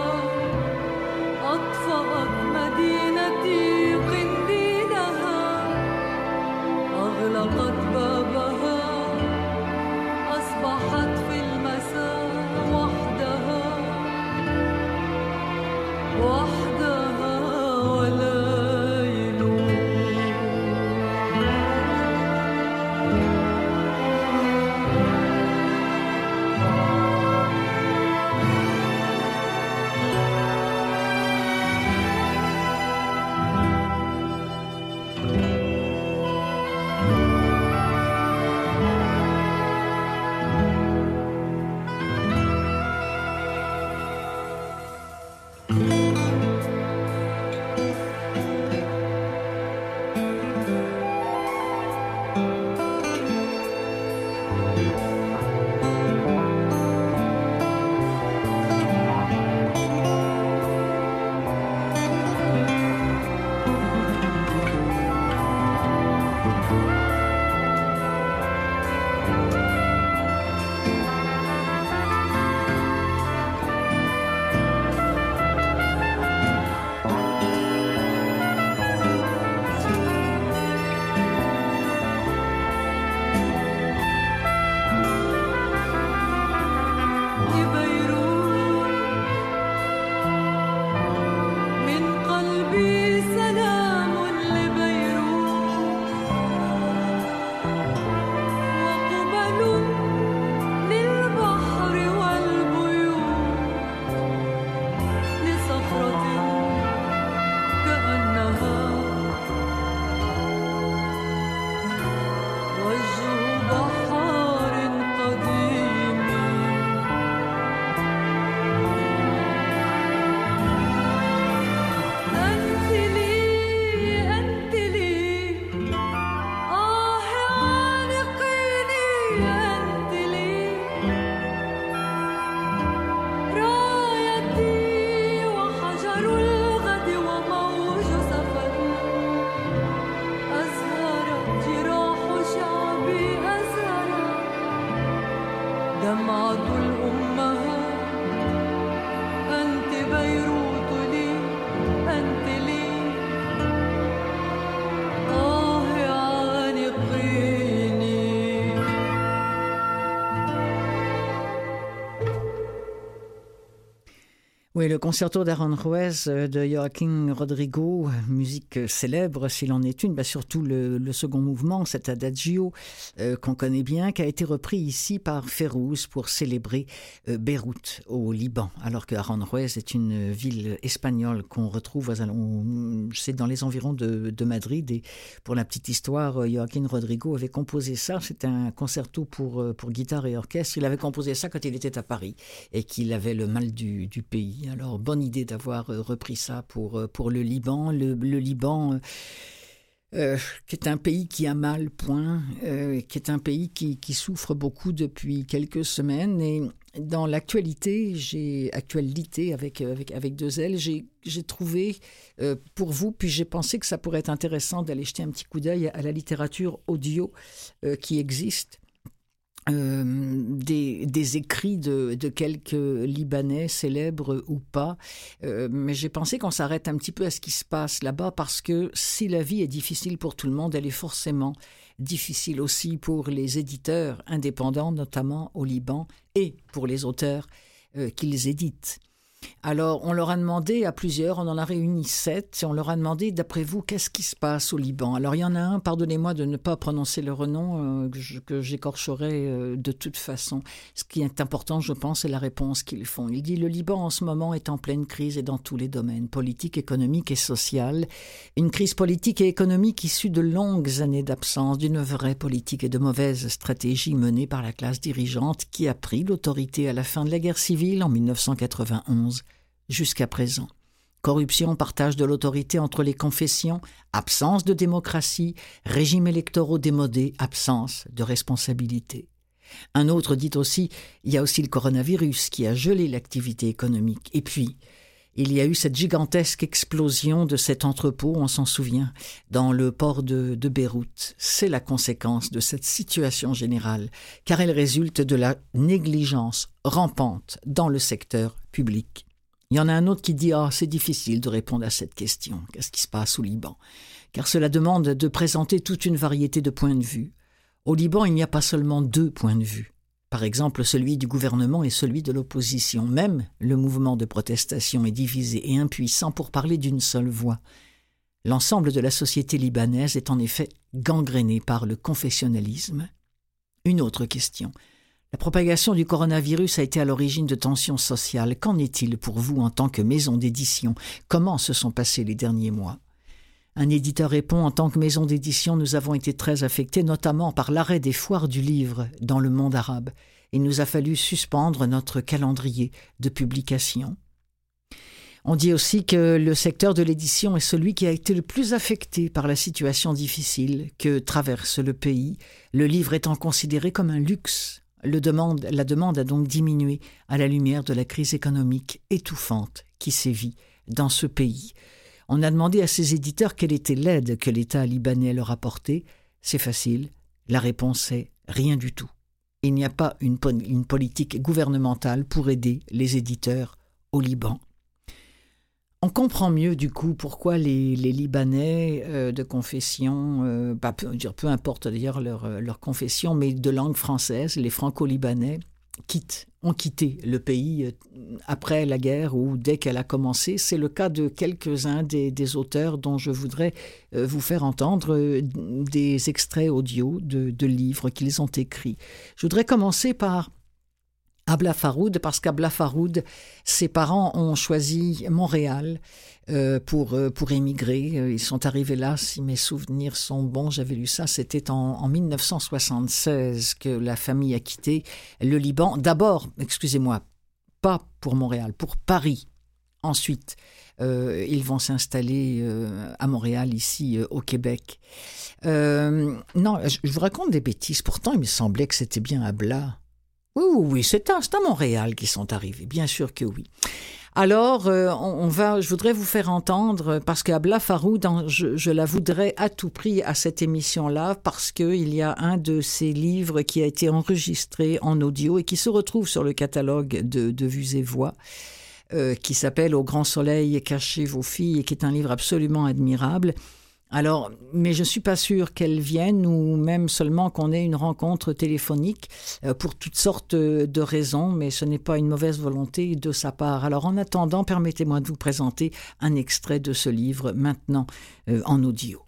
أطفأت مدينتي قنديلها أغلقت بابها أصبحت في المساء وحدها وحدها وليل من قلبي سلام لبيروت وقبل للبحر والبيوت لصخرة كأنها وجه بحار قديم أنت لي أنت لي آه عانقيني أنت لي رايتي وحجر الغد وموج سفر أزهر جراح شعبي أزهر دمعة الأمهات أنت بيروت لي أنت لي آه عانقيني Oui, le concerto d'Aranjuez de Joaquín Rodrigo, musique célèbre s'il en est une, bah surtout le, le second mouvement, cet adagio euh, qu'on connaît bien, qui a été repris ici par Férouz pour célébrer euh, Beyrouth au Liban, alors que Aranjuez est une ville espagnole qu'on retrouve, on, c'est dans les environs de, de Madrid, et pour la petite histoire, Joaquín Rodrigo avait composé ça, c'était un concerto pour, pour guitare et orchestre, il avait composé ça quand il était à Paris et qu'il avait le mal du, du pays. Alors, bonne idée d'avoir repris ça pour, pour le Liban. Le, le Liban, euh, qui est un pays qui a mal, point, euh, qui est un pays qui, qui souffre beaucoup depuis quelques semaines. Et dans l'actualité, j'ai actualité avec avec avec deux L, j'ai j'ai trouvé euh, pour vous, puis j'ai pensé que ça pourrait être intéressant d'aller jeter un petit coup d'œil à la littérature audio euh, qui existe. Euh, des, des écrits de, de quelques Libanais, célèbres ou pas. Euh, mais j'ai pensé qu'on s'arrête un petit peu à ce qui se passe là-bas parce que si la vie est difficile pour tout le monde, elle est forcément difficile aussi pour les éditeurs indépendants, notamment au Liban, et pour les auteurs euh, qu'ils éditent. Alors, on leur a demandé à plusieurs, on en a réuni sept, et on leur a demandé, d'après vous, qu'est-ce qui se passe au Liban? Alors, il y en a un, pardonnez-moi de ne pas prononcer leur nom, euh, que, je, que j'écorcherai euh, de toute façon. Ce qui est important, je pense, c'est la réponse qu'ils font. Il dit, le Liban, en ce moment, est en pleine crise et dans tous les domaines, politique, économique et social. Une crise politique et économique issue de longues années d'absence d'une vraie politique et de mauvaises stratégies menées par la classe dirigeante qui a pris l'autorité à la fin de la guerre civile en dix-neuf cent quatre-vingt-onze. Jusqu'à présent. Corruption, partage de l'autorité entre les confessions, absence de démocratie, régimes électoraux démodés, absence de responsabilité. Un autre dit aussi, il y a aussi le coronavirus qui a gelé l'activité économique. Et puis, il y a eu cette gigantesque explosion de cet entrepôt, on s'en souvient, dans le port de, de Beyrouth. C'est la conséquence de cette situation générale, car elle résulte de la négligence rampante dans le secteur public. Il y en a un autre qui dit « Ah, c'est difficile de répondre à cette question. Qu'est-ce qui se passe au Liban ?» Car cela demande de présenter toute une variété de points de vue. Au Liban, il n'y a pas seulement deux points de vue. Par exemple, celui du gouvernement et celui de l'opposition. Même le mouvement de protestation est divisé et impuissant pour parler d'une seule voix. L'ensemble de la société libanaise est en effet gangréné par le confessionnalisme. Une autre question. La propagation du coronavirus a été à l'origine de tensions sociales. Qu'en est-il pour vous en tant que maison d'édition? Comment se sont passés les derniers mois? Un éditeur répond, en tant que maison d'édition, nous avons été très affectés, notamment par l'arrêt des foires du livre dans le monde arabe. Il nous a fallu suspendre notre calendrier de publication. On dit aussi que le secteur de l'édition est celui qui a été le plus affecté par la situation difficile que traverse le pays, le livre étant considéré comme un luxe. Le demande, la demande a donc diminué à la lumière de la crise économique étouffante qui sévit dans ce pays. On a demandé à ces éditeurs quelle était l'aide que l'État libanais leur apportait. C'est facile, la réponse est rien du tout. Il n'y a pas une, une politique gouvernementale pour aider les éditeurs au Liban. On comprend mieux du coup pourquoi les, les Libanais euh, de confession, euh, bah, peu, peu importe d'ailleurs leur, leur confession, mais de langue française, les franco-libanais quittent, ont quitté le pays après la guerre ou dès qu'elle a commencé. C'est le cas de quelques-uns des, des auteurs dont je voudrais euh, vous faire entendre euh, des extraits audio de, de livres qu'ils ont écrits. Je voudrais commencer par Abla Faroud, parce qu'Abla Faroud, ses parents ont choisi Montréal euh, pour, euh, pour émigrer. Ils sont arrivés là, si mes souvenirs sont bons, j'avais lu ça, c'était en, en dix-neuf cent soixante-seize que la famille a quitté le Liban. D'abord, excusez-moi, pas pour Montréal, pour Paris. Ensuite, euh, ils vont s'installer euh, à Montréal, ici, euh, au Québec. Euh, non, je, je vous raconte des bêtises. Pourtant, il me semblait que c'était bien Abla. Oui, oui, oui, c'est à, c'est à Montréal qu'ils sont arrivés, bien sûr que oui. Alors, euh, on, on va, je voudrais vous faire entendre, parce qu'Abla Faroud, je, je la voudrais à tout prix à cette émission-là, parce qu'il y a un de ses livres qui a été enregistré en audio et qui se retrouve sur le catalogue de, de Vues et Voix, euh, qui s'appelle « Au grand soleil, cachez vos filles » et qui est un livre absolument admirable. Alors, mais je ne suis pas sûre qu'elle vienne ou même seulement qu'on ait une rencontre téléphonique euh, pour toutes sortes de raisons, mais ce n'est pas une mauvaise volonté de sa part. Alors, en attendant, permettez-moi de vous présenter un extrait de ce livre maintenant euh, en audio.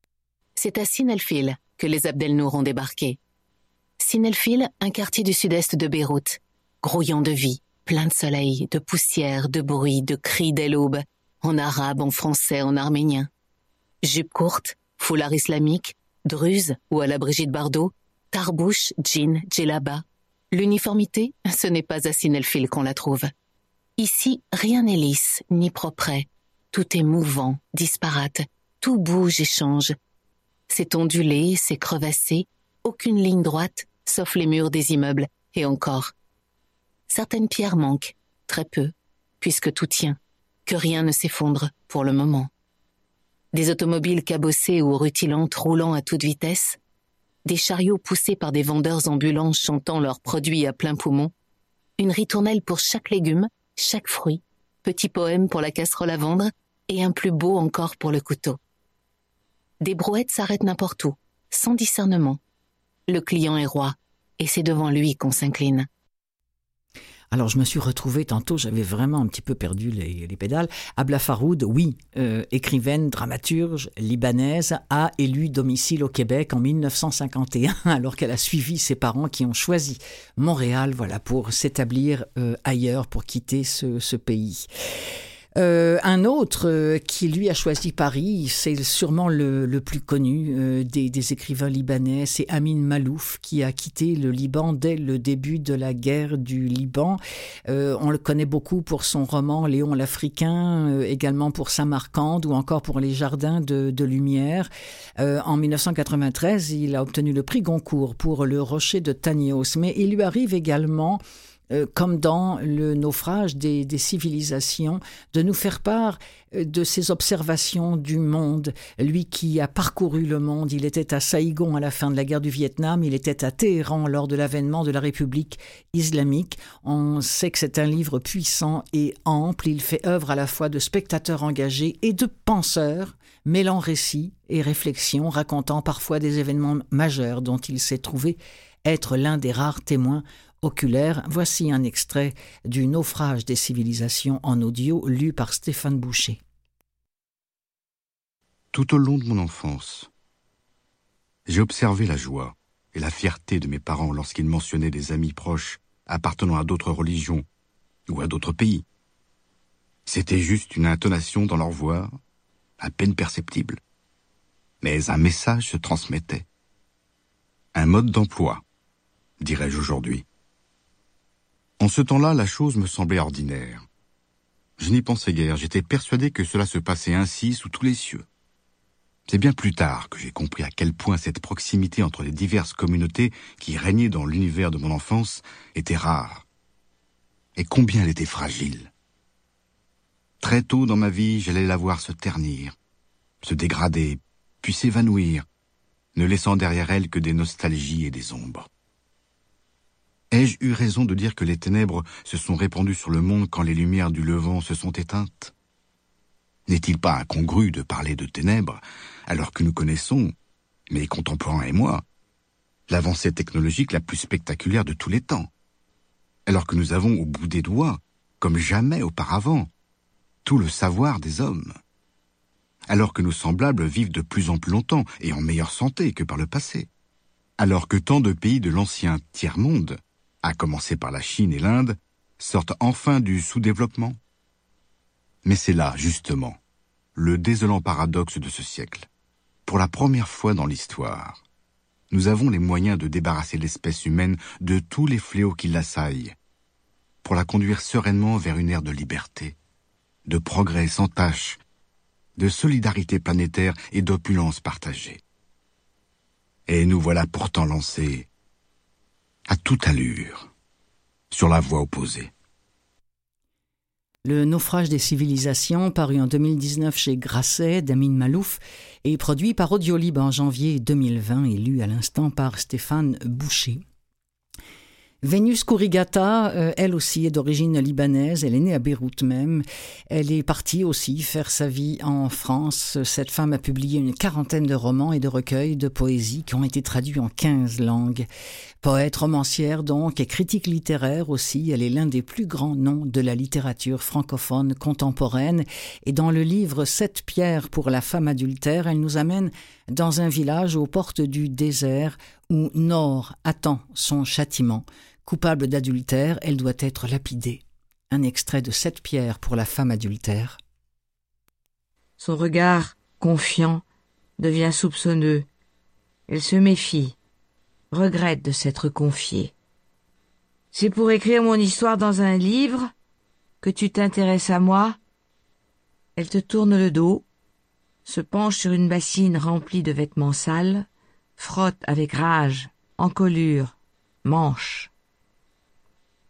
C'est à Sine El Fil que les Abdelnour ont débarqué. Sine El Fil, un quartier du sud-est de Beyrouth, grouillant de vie, plein de soleil, de poussière, de bruit, de cris dès l'aube, en arabe, en français, en arménien. Jupe courte, foulard islamique, druse ou à la Brigitte Bardot, tarbouche, jean, djellaba. L'uniformité, ce n'est pas à Sine El Fil qu'on la trouve. Ici, rien n'est lisse, ni propre. Tout est mouvant, disparate, tout bouge et change. C'est ondulé, c'est crevassé, aucune ligne droite, sauf les murs des immeubles, et encore. Certaines pierres manquent, très peu, puisque tout tient, que rien ne s'effondre pour le moment. Des automobiles cabossées ou rutilantes roulant à toute vitesse, des chariots poussés par des vendeurs ambulants chantant leurs produits à plein poumon, une ritournelle pour chaque légume, chaque fruit, petit poème pour la casserole à vendre et un plus beau encore pour le couteau. Des brouettes s'arrêtent n'importe où, sans discernement. Le client est roi, et c'est devant lui qu'on s'incline. Alors je me suis retrouvée tantôt, j'avais vraiment un petit peu perdu les, les pédales. Abla Faroud, oui, euh, écrivaine, dramaturge libanaise, a élu domicile au Québec en mille neuf cent cinquante et un, alors qu'elle a suivi ses parents qui ont choisi Montréal, voilà, pour s'établir euh, ailleurs, pour quitter ce, ce pays. Euh, un autre euh, qui, lui, a choisi Paris, c'est sûrement le, le plus connu euh, des, des écrivains libanais, c'est Amin Malouf, qui a quitté le Liban dès le début de la guerre du Liban. Euh, on le connaît beaucoup pour son roman Léon l'Africain, euh, également pour Samarcande ou encore pour Les Jardins de, de Lumière. Euh, en mille neuf cent quatre-vingt-treize, il a obtenu le prix Goncourt pour Le Rocher de Tanios, mais il lui arrive également, Euh, comme dans le naufrage des, des civilisations, de nous faire part euh, de ses observations du monde. Lui qui a parcouru le monde, il était à Saïgon à la fin de la guerre du Vietnam, il était à Téhéran lors de l'avènement de la République islamique. On sait que c'est un livre puissant et ample, il fait œuvre à la fois de spectateur engagé et de penseur, mêlant récits et réflexions, racontant parfois des événements majeurs dont il s'est trouvé être l'un des rares témoins oculaire. Voici un extrait du Naufrage des civilisations en audio lu par Stéphane Boucher. Tout au long de mon enfance, j'ai observé la joie et la fierté de mes parents lorsqu'ils mentionnaient des amis proches appartenant à d'autres religions ou à d'autres pays. C'était juste une intonation dans leur voix, à peine perceptible. Mais un message se transmettait. Un mode d'emploi, dirais-je aujourd'hui. En ce temps-là, la chose me semblait ordinaire. Je n'y pensais guère, j'étais persuadé que cela se passait ainsi sous tous les cieux. C'est bien plus tard que j'ai compris à quel point cette proximité entre les diverses communautés qui régnaient dans l'univers de mon enfance était rare. Et combien elle était fragile. Très tôt dans ma vie, j'allais la voir se ternir, se dégrader, puis s'évanouir, ne laissant derrière elle que des nostalgies et des ombres. Ai-je eu raison de dire que les ténèbres se sont répandues sur le monde quand les lumières du levant se sont éteintes? N'est-il pas incongru de parler de ténèbres alors que nous connaissons, mes contemporains et moi, l'avancée technologique la plus spectaculaire de tous les temps, alors que nous avons au bout des doigts, comme jamais auparavant, tout le savoir des hommes, alors que nos semblables vivent de plus en plus longtemps et en meilleure santé que par le passé, alors que tant de pays de l'ancien tiers-monde, à commencer par la Chine et l'Inde, sortent enfin du sous-développement. Mais c'est là, justement, le désolant paradoxe de ce siècle. Pour la première fois dans l'histoire, nous avons les moyens de débarrasser l'espèce humaine de tous les fléaux qui l'assaillent, pour la conduire sereinement vers une ère de liberté, de progrès sans tâche, de solidarité planétaire et d'opulence partagée. Et nous voilà pourtant lancés à toute allure, sur la voie opposée. Le Naufrage des civilisations, paru en deux mille dix-neuf chez Grasset, d'Amin Malouf, est produit par Audiolib en janvier deux mille vingt et lu à l'instant par Stéphane Boucher. Vénus Kourigata, euh, elle aussi est d'origine libanaise, elle est née à Beyrouth même. Elle est partie aussi faire sa vie en France. Cette femme a publié une quarantaine de romans et de recueils de poésie qui ont été traduits en quinze langues. Poète, romancière donc, et critique littéraire aussi, elle est l'un des plus grands noms de la littérature francophone contemporaine. Et dans le livre « Sept pierres pour la femme adultère », elle nous amène dans un village aux portes du désert où Nord attend son châtiment. Coupable d'adultère, elle doit être lapidée. Un extrait de Sept pierres pour la femme adultère. Son regard, confiant, devient soupçonneux. Elle se méfie, regrette de s'être confiée. C'est pour écrire mon histoire dans un livre que tu t'intéresses à moi? Elle te tourne le dos, se penche sur une bassine remplie de vêtements sales, frotte avec rage, encolure, manche.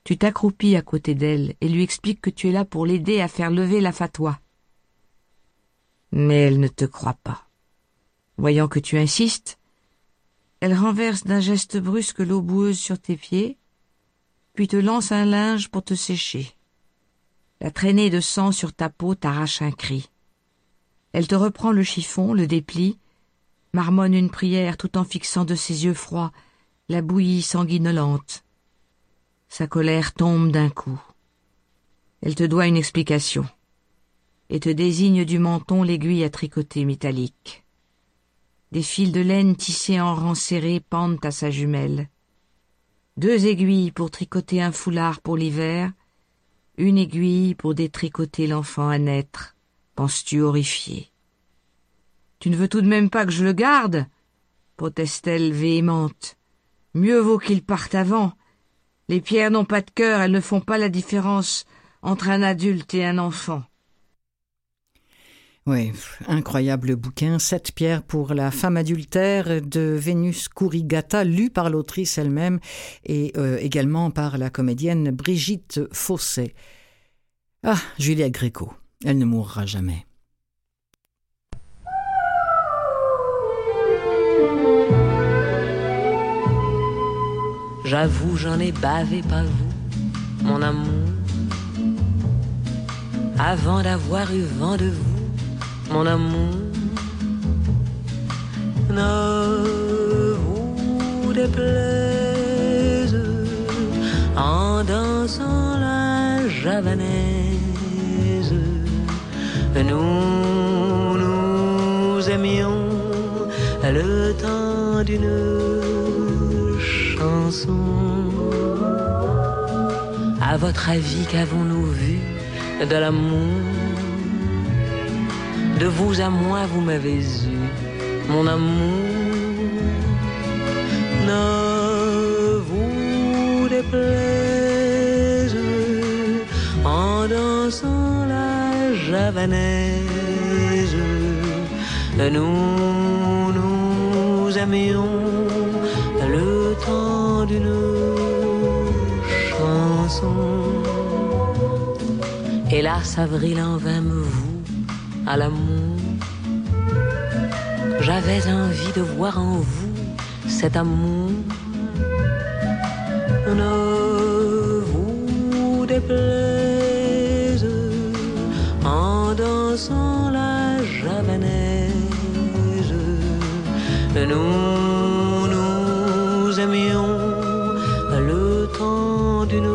Tu t'accroupis à côté d'elle et lui expliques que tu es là pour l'aider à faire lever la fatwa. Mais elle ne te croit pas. Voyant que tu insistes, elle renverse d'un geste brusque l'eau boueuse sur tes pieds, puis te lance un linge pour te sécher. La traînée de sang sur ta peau t'arrache un cri. Elle te reprend le chiffon, le déplie, marmonne une prière tout en fixant de ses yeux froids la bouillie sanguinolente. Sa colère tombe d'un coup. Elle te doit une explication et te désigne du menton l'aiguille à tricoter métallique. Des fils de laine tissés en rangs serrés pendent à sa jumelle. Deux aiguilles pour tricoter un foulard pour l'hiver, une aiguille pour détricoter l'enfant à naître, penses-tu horrifié. Tu ne veux tout de même pas que je le garde, proteste-t-elle véhémente. Mieux vaut qu'il parte avant. Les pierres n'ont pas de cœur, elles ne font pas la différence entre un adulte et un enfant. Oui, incroyable bouquin, Sept pierres pour la femme adultère de Vénus Kurigata, lu par l'autrice elle-même et euh, également par la comédienne Brigitte Fossé. Ah, Juliette Gréco, elle ne mourra jamais. J'avoue, j'en ai bavé, pas vous, mon amour. Avant d'avoir eu vent de vous, mon amour. Ne vous déplaise en dansant la javanaise. Nous, nous aimions le temps d'une chanson. À votre avis, qu'avons-nous vu de l'amour? De vous à moi, vous m'avez eu, mon amour. Ne vous déplaise en dansant la javanaise. Nous, nous aimions le temps d'une chanson. Hélas, avril en vint me voue à l'amour. J'avais envie de voir en vous cet amour. Ne vous déplaise en dansant la javanaise. Nous, nous aimions le temps d'une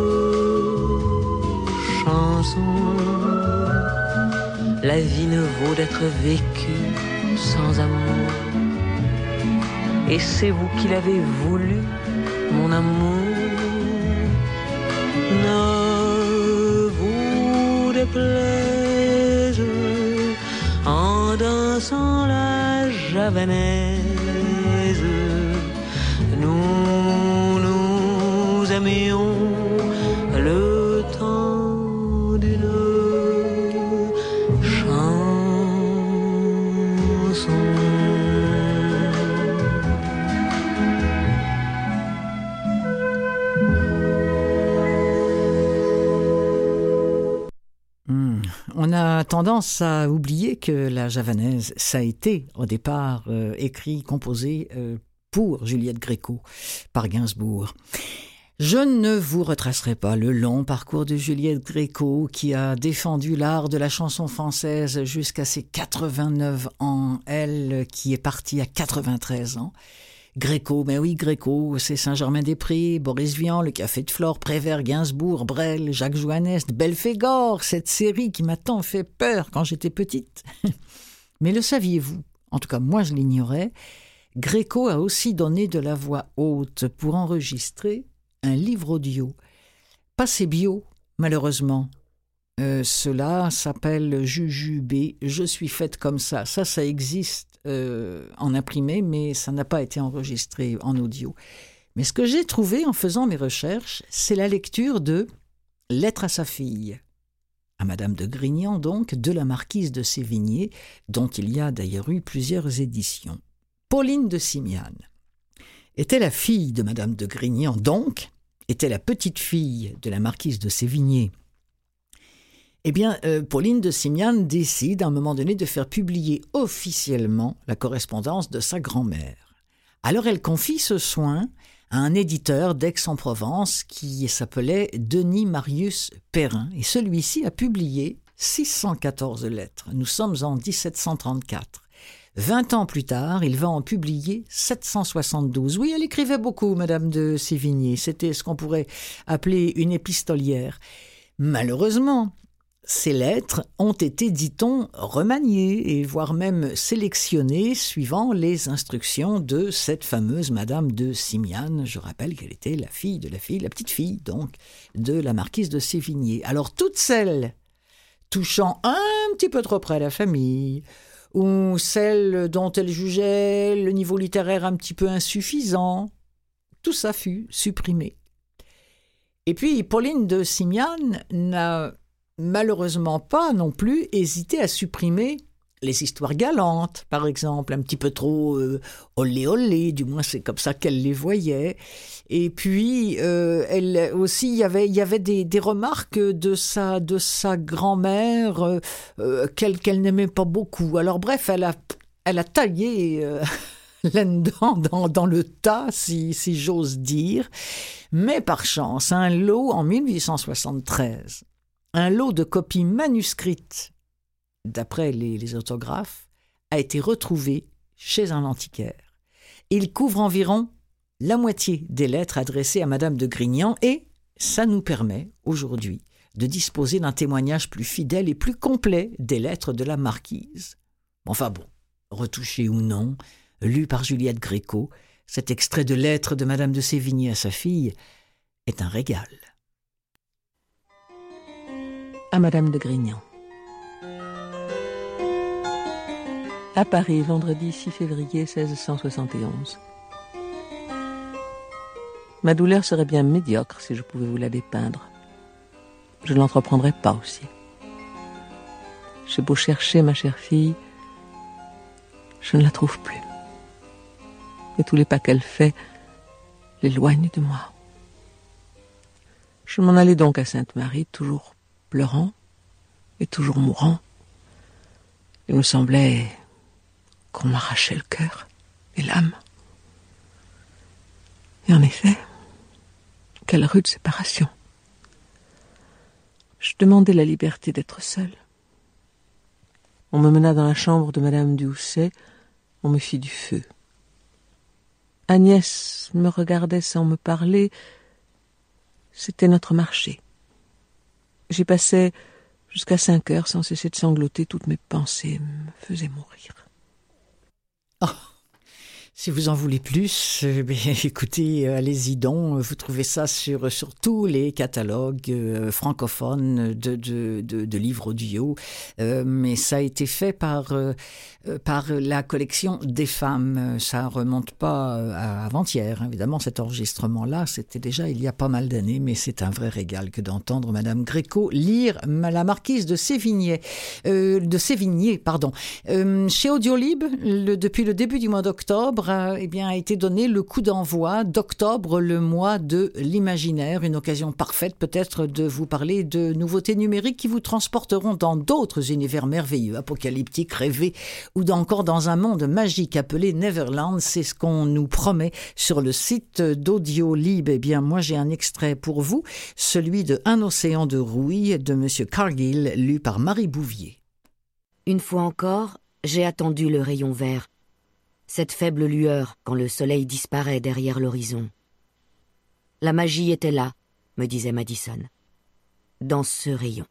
chanson. La vie ne vaut d'être vécue sans amour. Et c'est vous qui l'avez voulu, mon amour. Ne vous déplaise en dansant la javanaise. Nous, nous aimions le temps d'une On a tendance à oublier que la javanaise, ça a été au départ euh, écrit, composé euh, pour Juliette Gréco par Gainsbourg. Je ne vous retracerai pas le long parcours de Juliette Gréco qui a défendu l'art de la chanson française jusqu'à ses quatre-vingt-neuf ans, elle qui est partie à quatre-vingt-treize ans. Gréco, mais oui, Gréco, c'est Saint-Germain-des-Prés, Boris Vian, le Café de Flore, Prévert, Gainsbourg, Brel, Jacques Joannès, Belphégor, cette série qui m'a tant fait peur quand j'étais petite. Mais le saviez-vous? En tout cas, moi je l'ignorais. Gréco a aussi donné de la voix haute pour enregistrer un livre audio. Pas ses bio, malheureusement. Euh, cela s'appelle Jujubé, Je suis faite comme ça. Ça, ça existe euh, en imprimé, mais ça n'a pas été enregistré en audio. Mais ce que j'ai trouvé en faisant mes recherches, c'est la lecture de Lettre à sa fille, à Madame de Grignan donc, de la marquise de Sévigné, dont il y a d'ailleurs eu plusieurs éditions. Pauline de Simiane était la fille de Madame de Grignan donc, était la petite-fille de la marquise de Sévigné, eh bien, euh, Pauline de Simiane décide à un moment donné de faire publier officiellement la correspondance de sa grand-mère. Alors elle confie ce soin à un éditeur d'Aix-en-Provence qui s'appelait Denis Marius Perrin, et celui-ci a publié six cent quatorze lettres. Nous sommes en dix-sept cent trente-quatre. Vingt ans plus tard, il va en publier sept cent soixante-douze. Oui, elle écrivait beaucoup, Madame de Sévigné. C'était ce qu'on pourrait appeler une épistolière. Malheureusement, ces lettres ont été, dit-on, remaniées et voire même sélectionnées suivant les instructions de cette fameuse Madame de Simiane. Je rappelle qu'elle était la fille de la fille, la petite fille donc, de la marquise de Sévigné. Alors toutes celles touchant un petit peu trop près la famille, ou celles dont elle jugeait le niveau littéraire un petit peu insuffisant, tout ça fut supprimé. Et puis Pauline de Simiane n'a malheureusement pas non plus hésité à supprimer les histoires galantes, par exemple, un petit peu trop euh, olé olé, du moins c'est comme ça qu'elle les voyait. Et puis, euh, elle aussi, il y avait, il y avait des, des remarques de sa, de sa grand-mère euh, euh, qu'elle, qu'elle n'aimait pas beaucoup. Alors bref, elle a, elle a taillé euh, là-dedans, dans, dans le tas, si, si j'ose dire. Mais par chance, un lot en dix-huit cent soixante-treize, un lot de copies manuscrites, d'après les, les autographes, a été retrouvé chez un antiquaire. Il couvre environ la moitié des lettres adressées à Madame de Grignan et ça nous permet aujourd'hui de disposer d'un témoignage plus fidèle et plus complet des lettres de la marquise. Enfin bon, retouché ou non, lu par Juliette Gréco, cet extrait de lettre de Madame de Sévigné à sa fille est un régal. À Madame de Grignan. À Paris, vendredi six février seize cent soixante et onze. Ma douleur serait bien médiocre si je pouvais vous la dépeindre. Je ne l'entreprendrais pas aussi. J'ai beau chercher ma chère fille, je ne la trouve plus. Et tous les pas qu'elle fait l'éloignent de moi. Je m'en allais donc à Sainte-Marie, toujours pleurant et toujours mourant. Il me semblait qu'on m'arrachait le cœur et l'âme. Et en effet, quelle rude séparation. Je demandais la liberté d'être seule. On me mena dans la chambre de Madame du Housset, on me fit du feu. Agnès me regardait sans me parler. C'était notre marché. J'y passais jusqu'à cinq heures sans cesser de sangloter. Toutes mes pensées me faisaient mourir. Oh, si vous en voulez plus, euh, bien, écoutez, euh, allez-y donc. Vous trouvez ça sur, sur tous les catalogues euh, francophones de, de, de, de livres audio. Euh, mais ça a été fait par, euh, par la collection des femmes. Ça remonte pas à avant-hier, évidemment, cet enregistrement-là. C'était déjà il y a pas mal d'années, mais c'est un vrai régal que d'entendre Madame Gréco lire la marquise de Sévigné. Euh, de Sévigné, pardon. Euh, chez Audiolib, le, depuis le début du mois d'octobre, a, eh bien, a été donné le coup d'envoi d'octobre, le mois de l'imaginaire. Une occasion parfaite peut-être de vous parler de nouveautés numériques qui vous transporteront dans d'autres univers merveilleux, apocalyptiques, rêvés, ou encore dans un monde magique appelé Neverland. C'est ce qu'on nous promet sur le site d'Audiolib. Eh bien, moi, j'ai un extrait pour vous, celui de Un océan de rouille de Monsieur Cargill, lu par Marie Bouvier. Une fois encore, j'ai attendu le rayon vert, cette faible lueur quand le soleil disparaît derrière l'horizon. La magie était là, me disait Madison, dans ce rayon.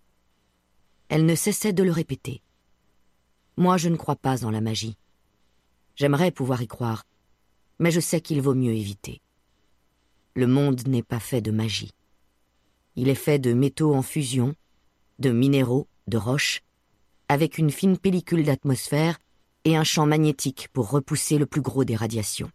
Elle ne cessait de le répéter. Moi, je ne crois pas en la magie. J'aimerais pouvoir y croire, mais je sais qu'il vaut mieux éviter. Le monde n'est pas fait de magie. Il est fait de métaux en fusion, de minéraux, de roches, avec une fine pellicule d'atmosphère et un champ magnétique pour repousser le plus gros des radiations.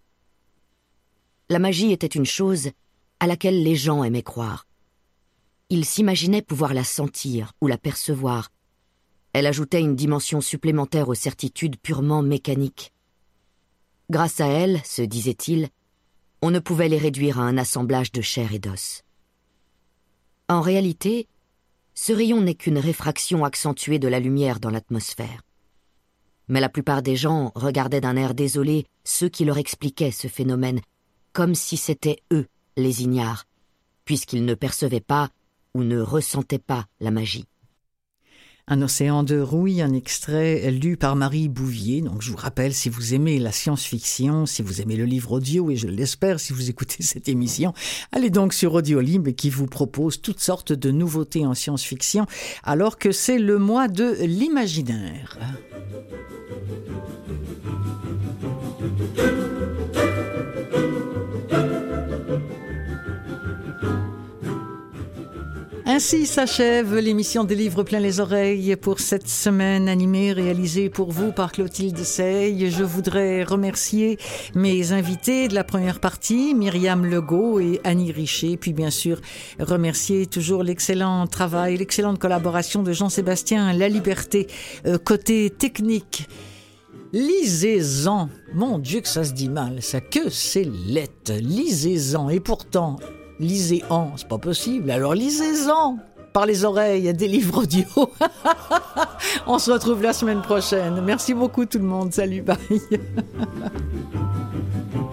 La magie était une chose à laquelle les gens aimaient croire. Ils s'imaginaient pouvoir la sentir ou la percevoir. Elle ajoutait une dimension supplémentaire aux certitudes purement mécaniques. Grâce à elle, se disait-il, on ne pouvait les réduire à un assemblage de chair et d'os. En réalité, ce rayon n'est qu'une réfraction accentuée de la lumière dans l'atmosphère. Mais la plupart des gens regardaient d'un air désolé ceux qui leur expliquaient ce phénomène, comme si c'étaient eux, les ignares, puisqu'ils ne percevaient pas ou ne ressentaient pas la magie. Un océan de rouille, un extrait lu par Marie Bouvier. Donc je vous rappelle, si vous aimez la science-fiction, si vous aimez le livre audio, et je l'espère si vous écoutez cette émission, allez donc sur Audiolib qui vous propose toutes sortes de nouveautés en science-fiction, alors que c'est le mois de l'imaginaire. Ainsi s'achève l'émission des livres plein les oreilles pour cette semaine animée, réalisée pour vous par Clotilde Sey. Je voudrais remercier mes invités de la première partie, Myriam Legault et Annie Richer, puis bien sûr remercier toujours l'excellent travail, l'excellente collaboration de Jean-Sébastien Laliberté, euh, côté technique. Lisez-en, mon Dieu que ça se dit mal, ça que c'est lettre, lisez-en, et pourtant... Lisez-en, c'est pas possible. Alors lisez-en par les oreilles des livres audio. On se retrouve la semaine prochaine. Merci beaucoup tout le monde. Salut, bye.